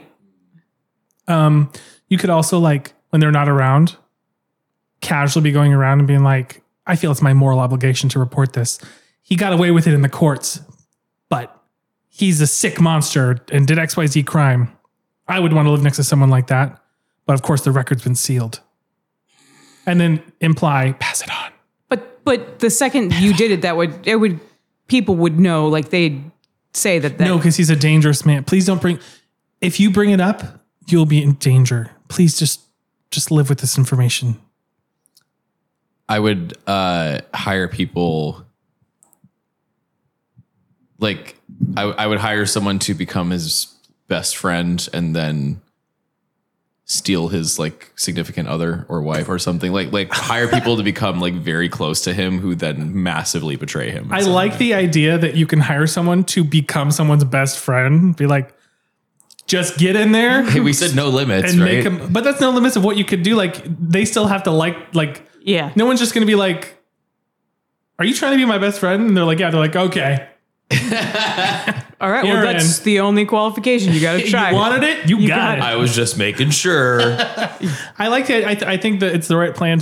You could also like when they're not around, casually be going around and being like, I feel it's my moral obligation to report this. He got away with it in the courts, but he's a sick monster and did XYZ crime. I would want to live next to someone like that. But of course, the record's been sealed. And then imply, pass it on. But the second you did it, people would know, like they'd say that. No, because he's a dangerous man. Please don't if you bring it up, you'll be in danger. Please just live with this information. I would hire people. Like I would hire someone to become his best friend and then steal his like significant other or wife or something. Like hire people to become like very close to him who then massively betray him. I like the idea that you can hire someone to become someone's best friend. Be like, just get in there. Hey, we said no limits, and right? make them, but that's no limits of what you could do. Like they still have to like. Yeah. No one's just going to be like, are you trying to be my best friend? And they're like, yeah. They're like, okay. All right. You're Well, that's the only qualification. You got to try. You wanted it. You got it. I was just making sure. I like it. I think that it's the right plan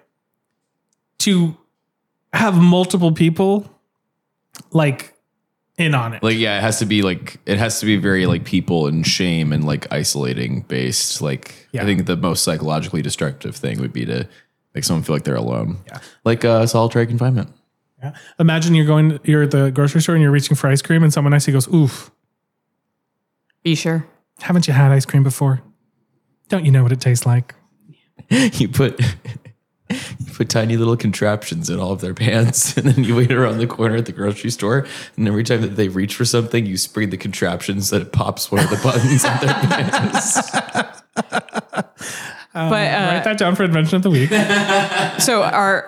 to have multiple people like in on it. Like, yeah, it has to be very like people and shame and like isolating based. Like, Yeah. I think the most psychologically destructive thing would be to make someone feel like they're alone. Yeah. Like solitary confinement. Yeah. Imagine you're at the grocery store and you're reaching for ice cream and someone next to you goes, oof, Are you sure? haven't you had ice cream before? Don't you know what it tastes like? You put tiny little contraptions in all of their pants, and then you wait around the corner at the grocery store, and every time that they reach for something, you spring the contraptions that it pops one of the buttons on their pants. Write that down for invention of the week. So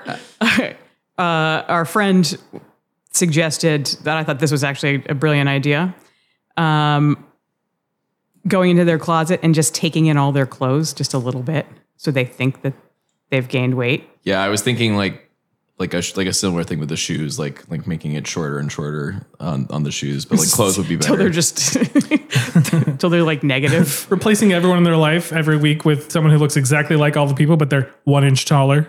our friend suggested that I thought this was actually a brilliant idea. Going into their closet and just taking in all their clothes just a little bit, so they think that they've gained weight. Yeah, I was thinking like a similar thing with the shoes, like making it shorter and shorter on the shoes, but like clothes would be better. Till they're just till they're like negative. Replacing everyone in their life every week with someone who looks exactly like all the people, but they're 1 inch taller.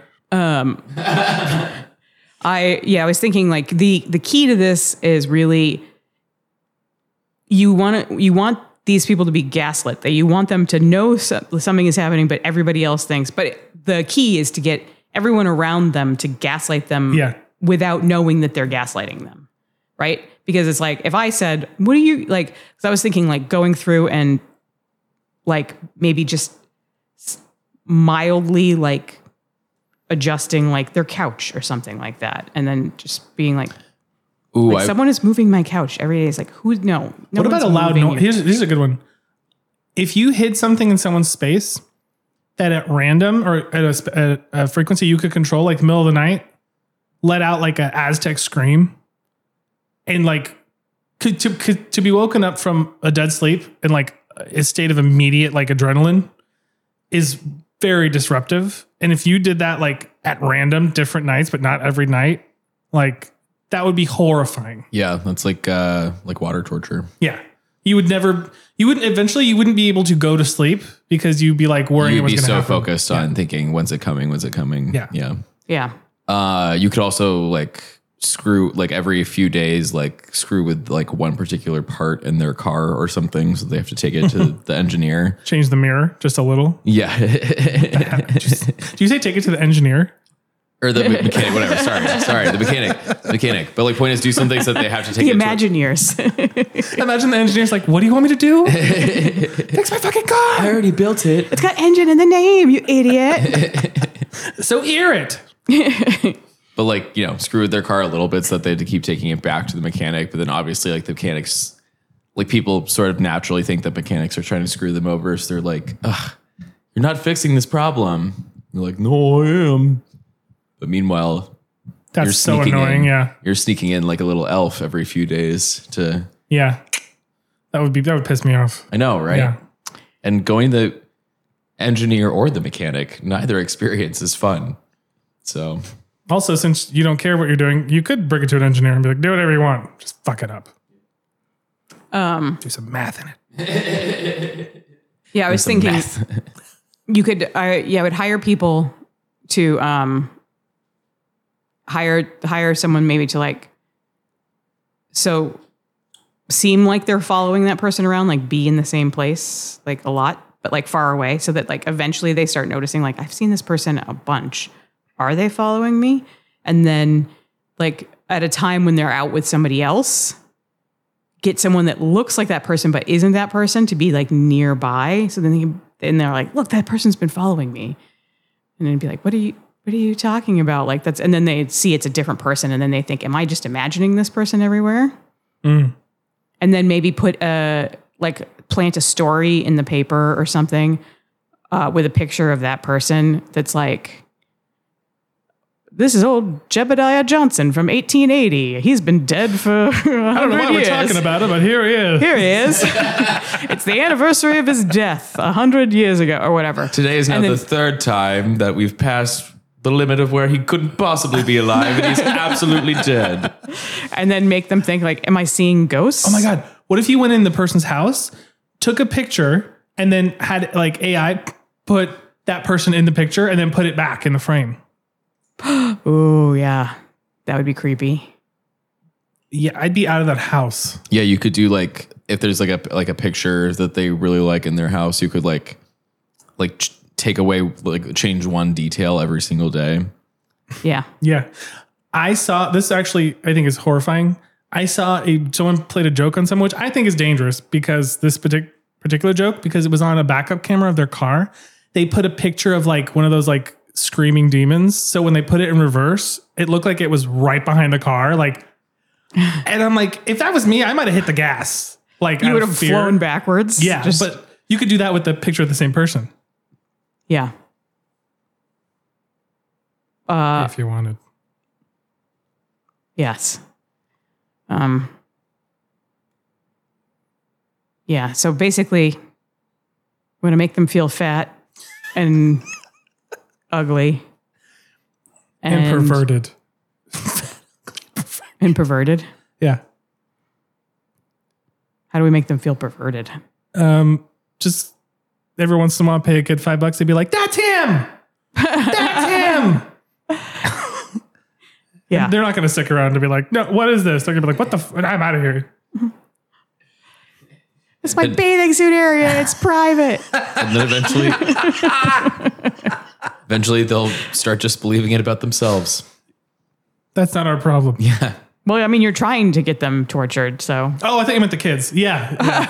I was thinking like the key to this is really you want these people to be gaslit, that you want them to know something is happening, but everybody else thinks. But the key is to get everyone around them to gaslight them without knowing that they're gaslighting them, right? Because it's like, if I said, what do you like? Because I was thinking like going through and like maybe just mildly like adjusting like their couch or something like that. And then just being like, Ooh, someone is moving my couch every day. It's like, no What about a loud noise? Here's a good one. If you hid something in someone's space that at random or at a frequency you could control, like the middle of the night, let out like an Aztec scream, and like to be woken up from a dead sleep in like a state of immediate like adrenaline is very disruptive. And if you did that like at random different nights, but not every night, like that would be horrifying. Yeah, that's like water torture. Yeah. You wouldn't be able to go to sleep because you'd be like worrying. You'd be so happen. focused on thinking, when's it coming? When's it coming? Yeah. Yeah. You could also like screw like every few days, like screw with like one particular part in their car or something. So they have to take it to the engineer. Change the mirror just a little. Yeah. Do you say take it to the engineer? Or the mechanic, whatever. Sorry, the mechanic. But like, point is, do some things that they have to take. The Imagineers. Imagine the engineer's like, "What do you want me to do? Fix my fucking car. I already built it. It's got engine in the name, you idiot." So ear it." But like, screw with their car a little bit so that they had to keep taking it back to the mechanic. But then obviously, like the mechanics, like people sort of naturally think that mechanics are trying to screw them over. So they're like, "Ugh, you're not fixing this problem." They're like, "No, I am." But meanwhile, that's so annoying. You're sneaking in like a little elf every few days to. Yeah, that would piss me off. I know, right? Yeah. And going the engineer or the mechanic, neither experience is fun. So. Also, since you don't care what you're doing, you could bring it to an engineer and be like, "Do whatever you want, just fuck it up." Do some math in it. Yeah, I was thinking you could. I would hire people to hire someone maybe to like. So seem like they're following that person around, like be in the same place like a lot, but like far away, so that like eventually they start noticing like I've seen this person a bunch. Are they following me? And then like at a time when they're out with somebody else, get someone that looks like that person but isn't that person to be like nearby. So then they're like, look, that person's been following me. And then be like, what are you talking about? Like that's, and then they see it's a different person, and then they think, am I just imagining this person everywhere? And then maybe put plant a story in the paper or something with a picture of that person that's like, this is old Jebediah Johnson from 1880. He's been dead for 100 years. I don't know why we're talking about it, but here he is. Here he is. It's the anniversary of his death 100 years ago or whatever. Today is now the third time that we've passed the limit of where he couldn't possibly be alive, and he's absolutely dead. And then make them think like, am I seeing ghosts? Oh my God. What if you went in the person's house, took a picture, and then had like AI put that person in the picture and then put it back in the frame? Oh yeah. That would be creepy. Yeah, I'd be out of that house. Yeah, you could do like, if there's like a picture that they really like in their house, you could like take away, like change one detail every single day. Yeah. Yeah. I saw this actually, I think is horrifying. I saw someone played a joke on someone, which I think is dangerous because this particular joke, because it was on a backup camera of their car. They put a picture of like one of those like screaming demons. So when they put it in reverse, it looked like it was right behind the car. Like, and I'm like, if that was me, I might have hit the gas. Like You would have flown backwards. Yeah. But you could do that with the picture of the same person. Yeah. If you wanted. Yes. Yeah. So basically, we're going to make them feel fat and ugly And perverted. And perverted. Yeah. How do we make them feel perverted? Just every once in a while, pay a kid $5. They'd be like, "That's him. That's him." Yeah. They're not going to stick around to be like, "No, what is this?" They're going to be like, "What the? I'm out of here." It's my bathing suit area. It's private. And then eventually they'll start just believing it about themselves. That's not our problem. Yeah. Well, I mean, you're trying to get them tortured, so. Oh, I think you meant the kids. Yeah.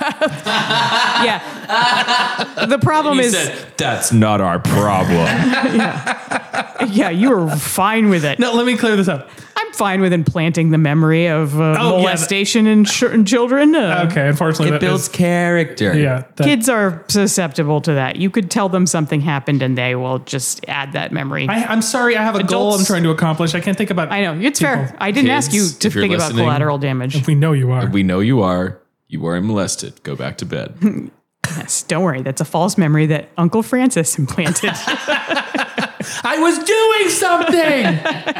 Yeah. The problem is. That's not our problem. Yeah, you were fine with it. No, let me clear this up. I'm fine with implanting the memory of molestation in children. Okay, unfortunately, It builds character. Yeah. Kids are susceptible to that. You could tell them something happened and they will just add that memory. I'm sorry. I have a goal I'm trying to accomplish. I can't think about. I know. It's people. fair. I didn't ask you Kids, to if you're think about listening- collateral damage. We know you are. We know you are. You are molested. Go back to bed. Yes, don't worry. That's a false memory that Uncle Francis implanted. I was doing something.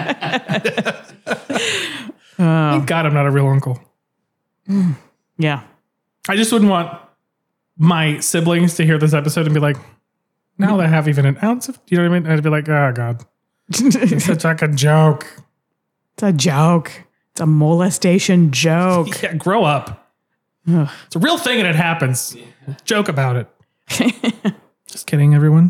Thank God I'm not a real uncle. Yeah. I just wouldn't want my siblings to hear this episode and be like, now they have even an ounce of, you know what I mean? I'd be like, oh God, it's such like a joke. It's a joke. It's a molestation joke. Yeah, grow up. It's a real thing and it happens. Joke about it. Just kidding, everyone.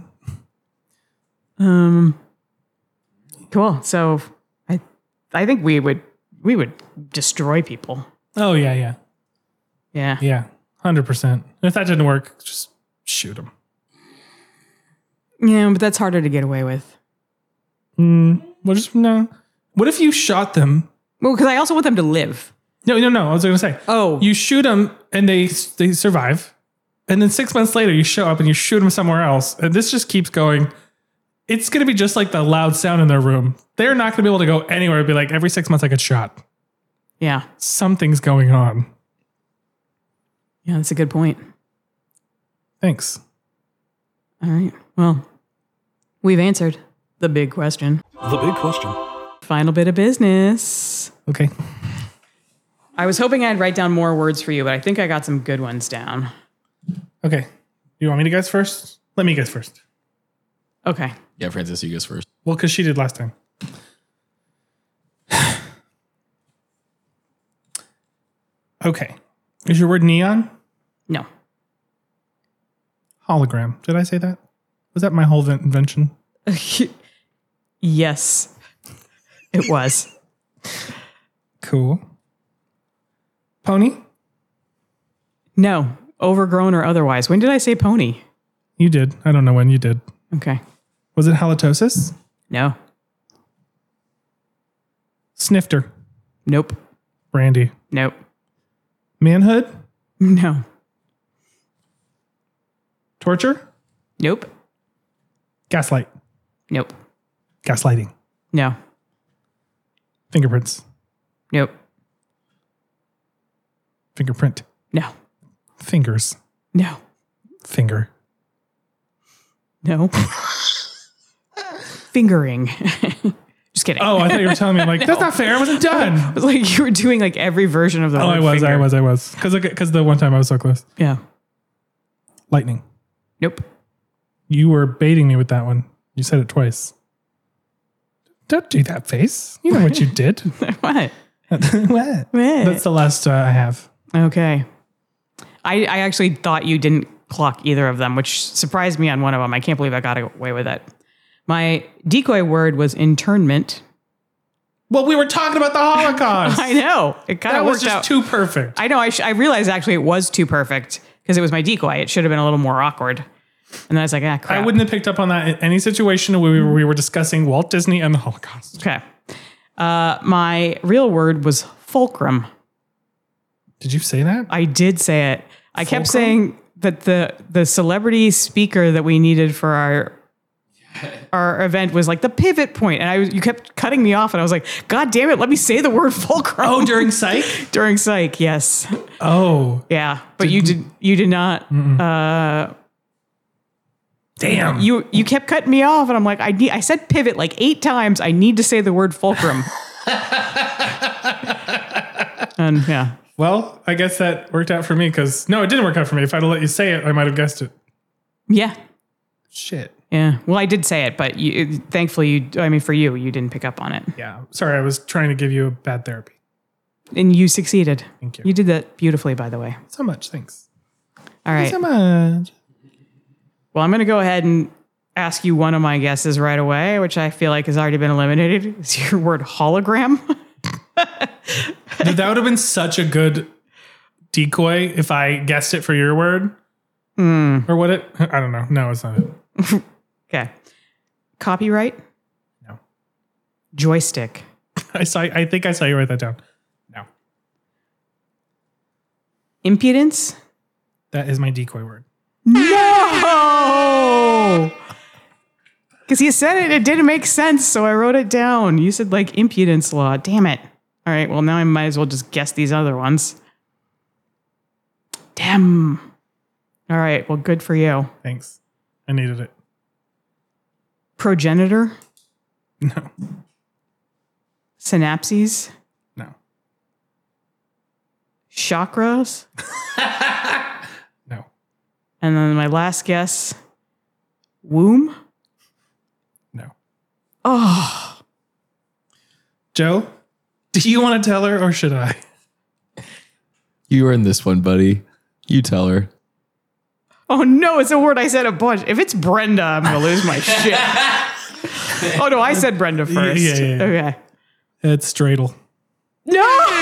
Cool. So I think we would destroy people. Oh yeah. Yeah. Yeah. 100%. If that didn't work, just shoot them. Yeah, but that's harder to get away with. Well, just no. What if you shot them? Well, because I also want them to live. No. I was going to say. Oh. You shoot them and they survive. And then 6 months later, you show up and you shoot them somewhere else. And this just keeps going. It's going to be just like the loud sound in their room. They're not going to be able to go anywhere. It'd be like every 6 months I get shot. Yeah. Something's going on. Yeah, that's a good point. Thanks. All right. Well, we've answered the big question. The big question. Final bit of business. Okay. I was hoping I'd write down more words for you, but I think I got some good ones down. Okay. You want me to guess first? Let me guess first. Okay. Yeah, Francis, you guess first. Well, because she did last time. Okay. Is your word neon? No. Hologram. Did I say that? Was that my whole invention? Yes, it was. Cool. Pony? No. Overgrown or otherwise. When did I say pony? You did. I don't know when you did. Okay. Was it halitosis? No. Snifter. Nope. Brandy. Nope. Manhood? No. Torture? Nope. Gaslight. Nope. Gaslighting. No. Fingerprints. Nope. Fingerprint. No. Fingers. No. Finger. No. Fingering. Just kidding. Oh, I thought you were telling me, like, that's not fair. I wasn't done. It was like you were doing like every version of the Oh, word I finger. was. Because the one time I was so close. Yeah. Lightning. Nope. You were baiting me with that one. You said it twice. Don't do that face. You know what you did. What? What? That's the last I have. Okay. I actually thought you didn't clock either of them, which surprised me on one of them. I can't believe I got away with it. My decoy word was internment. Well, we were talking about the Holocaust. I know. It kind That of was worked just out. too perfect. I know. I realized actually it was too perfect because it was my decoy. It should have been a little more awkward. And then I was like, crap. I wouldn't have picked up on that in any situation where we were discussing Walt Disney and the Holocaust. Okay. My real word was fulcrum. Did you say that? I did say it. I kept Fulcrum? saying that the celebrity speaker that we needed for our event was like the pivot point, and you kept cutting me off, and I was like, God damn it, let me say the word fulcrum. Oh, during psych? During psych, yes. Oh, Yeah, but you did not. damn. You kept cutting me off, and I'm like, I said pivot like 8 times. I need to say the word fulcrum. And yeah. Well, I guess that worked out for me because, no, it didn't work out for me. If I'd have let you say it, I might have guessed it. Yeah. Shit. Yeah. Well, I did say it, but thankfully, for you, you didn't pick up on it. Yeah. Sorry, I was trying to give you a bad therapy. And you succeeded. Thank you. You did that beautifully, by the way. So much. Thanks. All right. So much. Well, I'm going to go ahead and ask you one of my guesses right away, which I feel like has already been eliminated. Is your word hologram? That would have been such a good decoy if I guessed it for your word. Or what it? I don't know. No, it's not it. Okay. Copyright? No. Joystick. I think I saw you write that down. No. Impudence? That is my decoy word. No! Because you said it didn't make sense, so I wrote it down. You said like impudence law. Damn it. All right, well, now I might as well just guess these other ones. Damn. All right, well, good for you. Thanks. I needed it. Progenitor? No. Synapses? No. Chakras? No. And then my last guess, womb? No. Oh. Joe, do you want to tell her or should I? You were in this one, buddy. You tell her. Oh no, it's a word I said a bunch. If it's Brenda, I'm going to lose my shit. Oh no, I said Brenda first. Yeah. Okay. It's dreidel. No!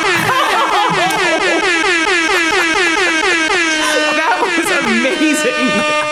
That was amazing.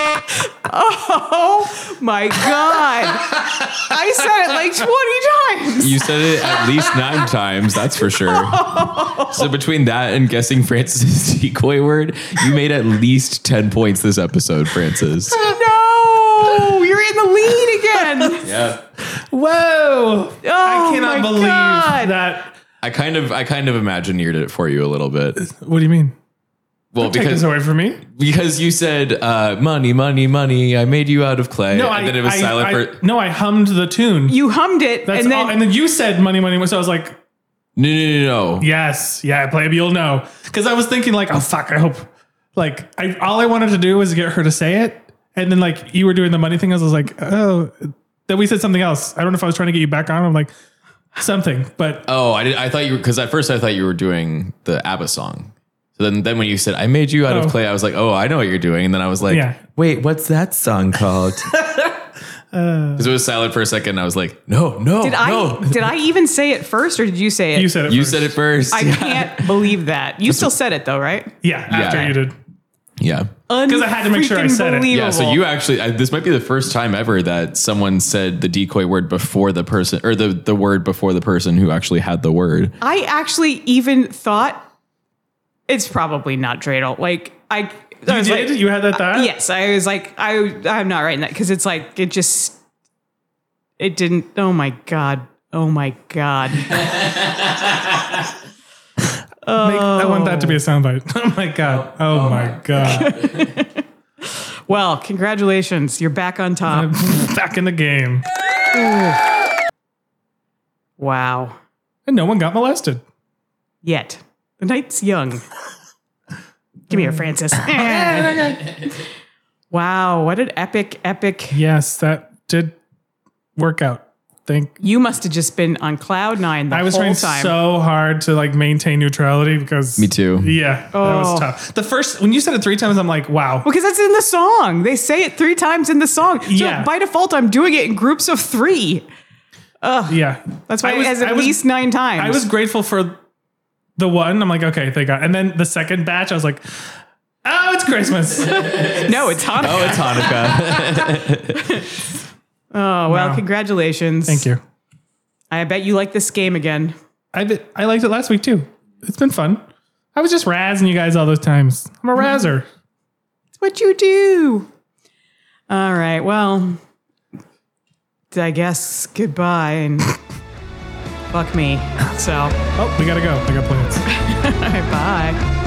Oh my God. I said it like 20 times. You said it at least 9 times, that's for sure. So between that and guessing Francis's decoy word, you made at least 10 points this episode, Francis. No, you're in the lead again. Yeah. Whoa! I cannot my believe God. that. I kind of imagineered it for you a little bit. What do you mean? Well, Take this away from me. because you said money, money, money. I made you out of clay. No, and then it was silent for No, I hummed the tune. You hummed it, That's and then all, and then you said money, money. So I was like, no. yes, yeah, play you'll know. Because I was thinking like, oh fuck, I hope. Like, all I wanted to do was get her to say it, and then like you were doing the money thing. I was like, oh. Then we said something else. I don't know if I was trying to get you back on. I'm like something, but Oh, I thought you were, because at first I thought you were doing the ABBA song. Then when you said I made you out of clay, I was like, oh, I know what you're doing. And then I was like, Yeah. wait, what's that song called? Because it was silent for a second. And I was like, no. Did I even say it first, or did you say it? You said it. You first. said it first. I can't believe that. You still said it though, right? Yeah, after you did. Yeah. Because I had to make sure I said it. Yeah, so you actually, this might be the first time ever that someone said the decoy word before the person, or the word before the person who actually had the word. I actually even thought it's probably not dreidel. Like I was did? like, You had that thought? Yes, I was like, I'm not writing that because it's like it didn't. Oh my god. I want that to be a soundbite. Oh my god. Oh my god. Well, congratulations, you're back on top. Back in the game. Wow. And no one got molested. Yet the night's young. Give me your Francis. Wow, what an epic. Yes, that did work out. You must have just been on cloud nine the I was whole trying time. so hard to like maintain neutrality because Me too. Yeah, that was tough. The first when you said it 3 times, I'm like, wow. Because that's in the song. They say it 3 times in the song. So Yeah. by default, I'm doing it in groups of 3. Yeah, That's why it has at least 9 times. I was grateful for the one. I'm like, okay, thank God. And then the second batch, I was like, oh, it's Christmas. No, it's Hanukkah. Oh, it's Hanukkah. Oh, well, Wow. Congratulations. Thank you. I bet you like this game again. I liked it last week too. It's been fun. I was just razzing you guys all those times. I'm a razzer. It's what you do. All right. Well, I guess goodbye and fuck me. So, Oh, we gotta go. I got plans. bye.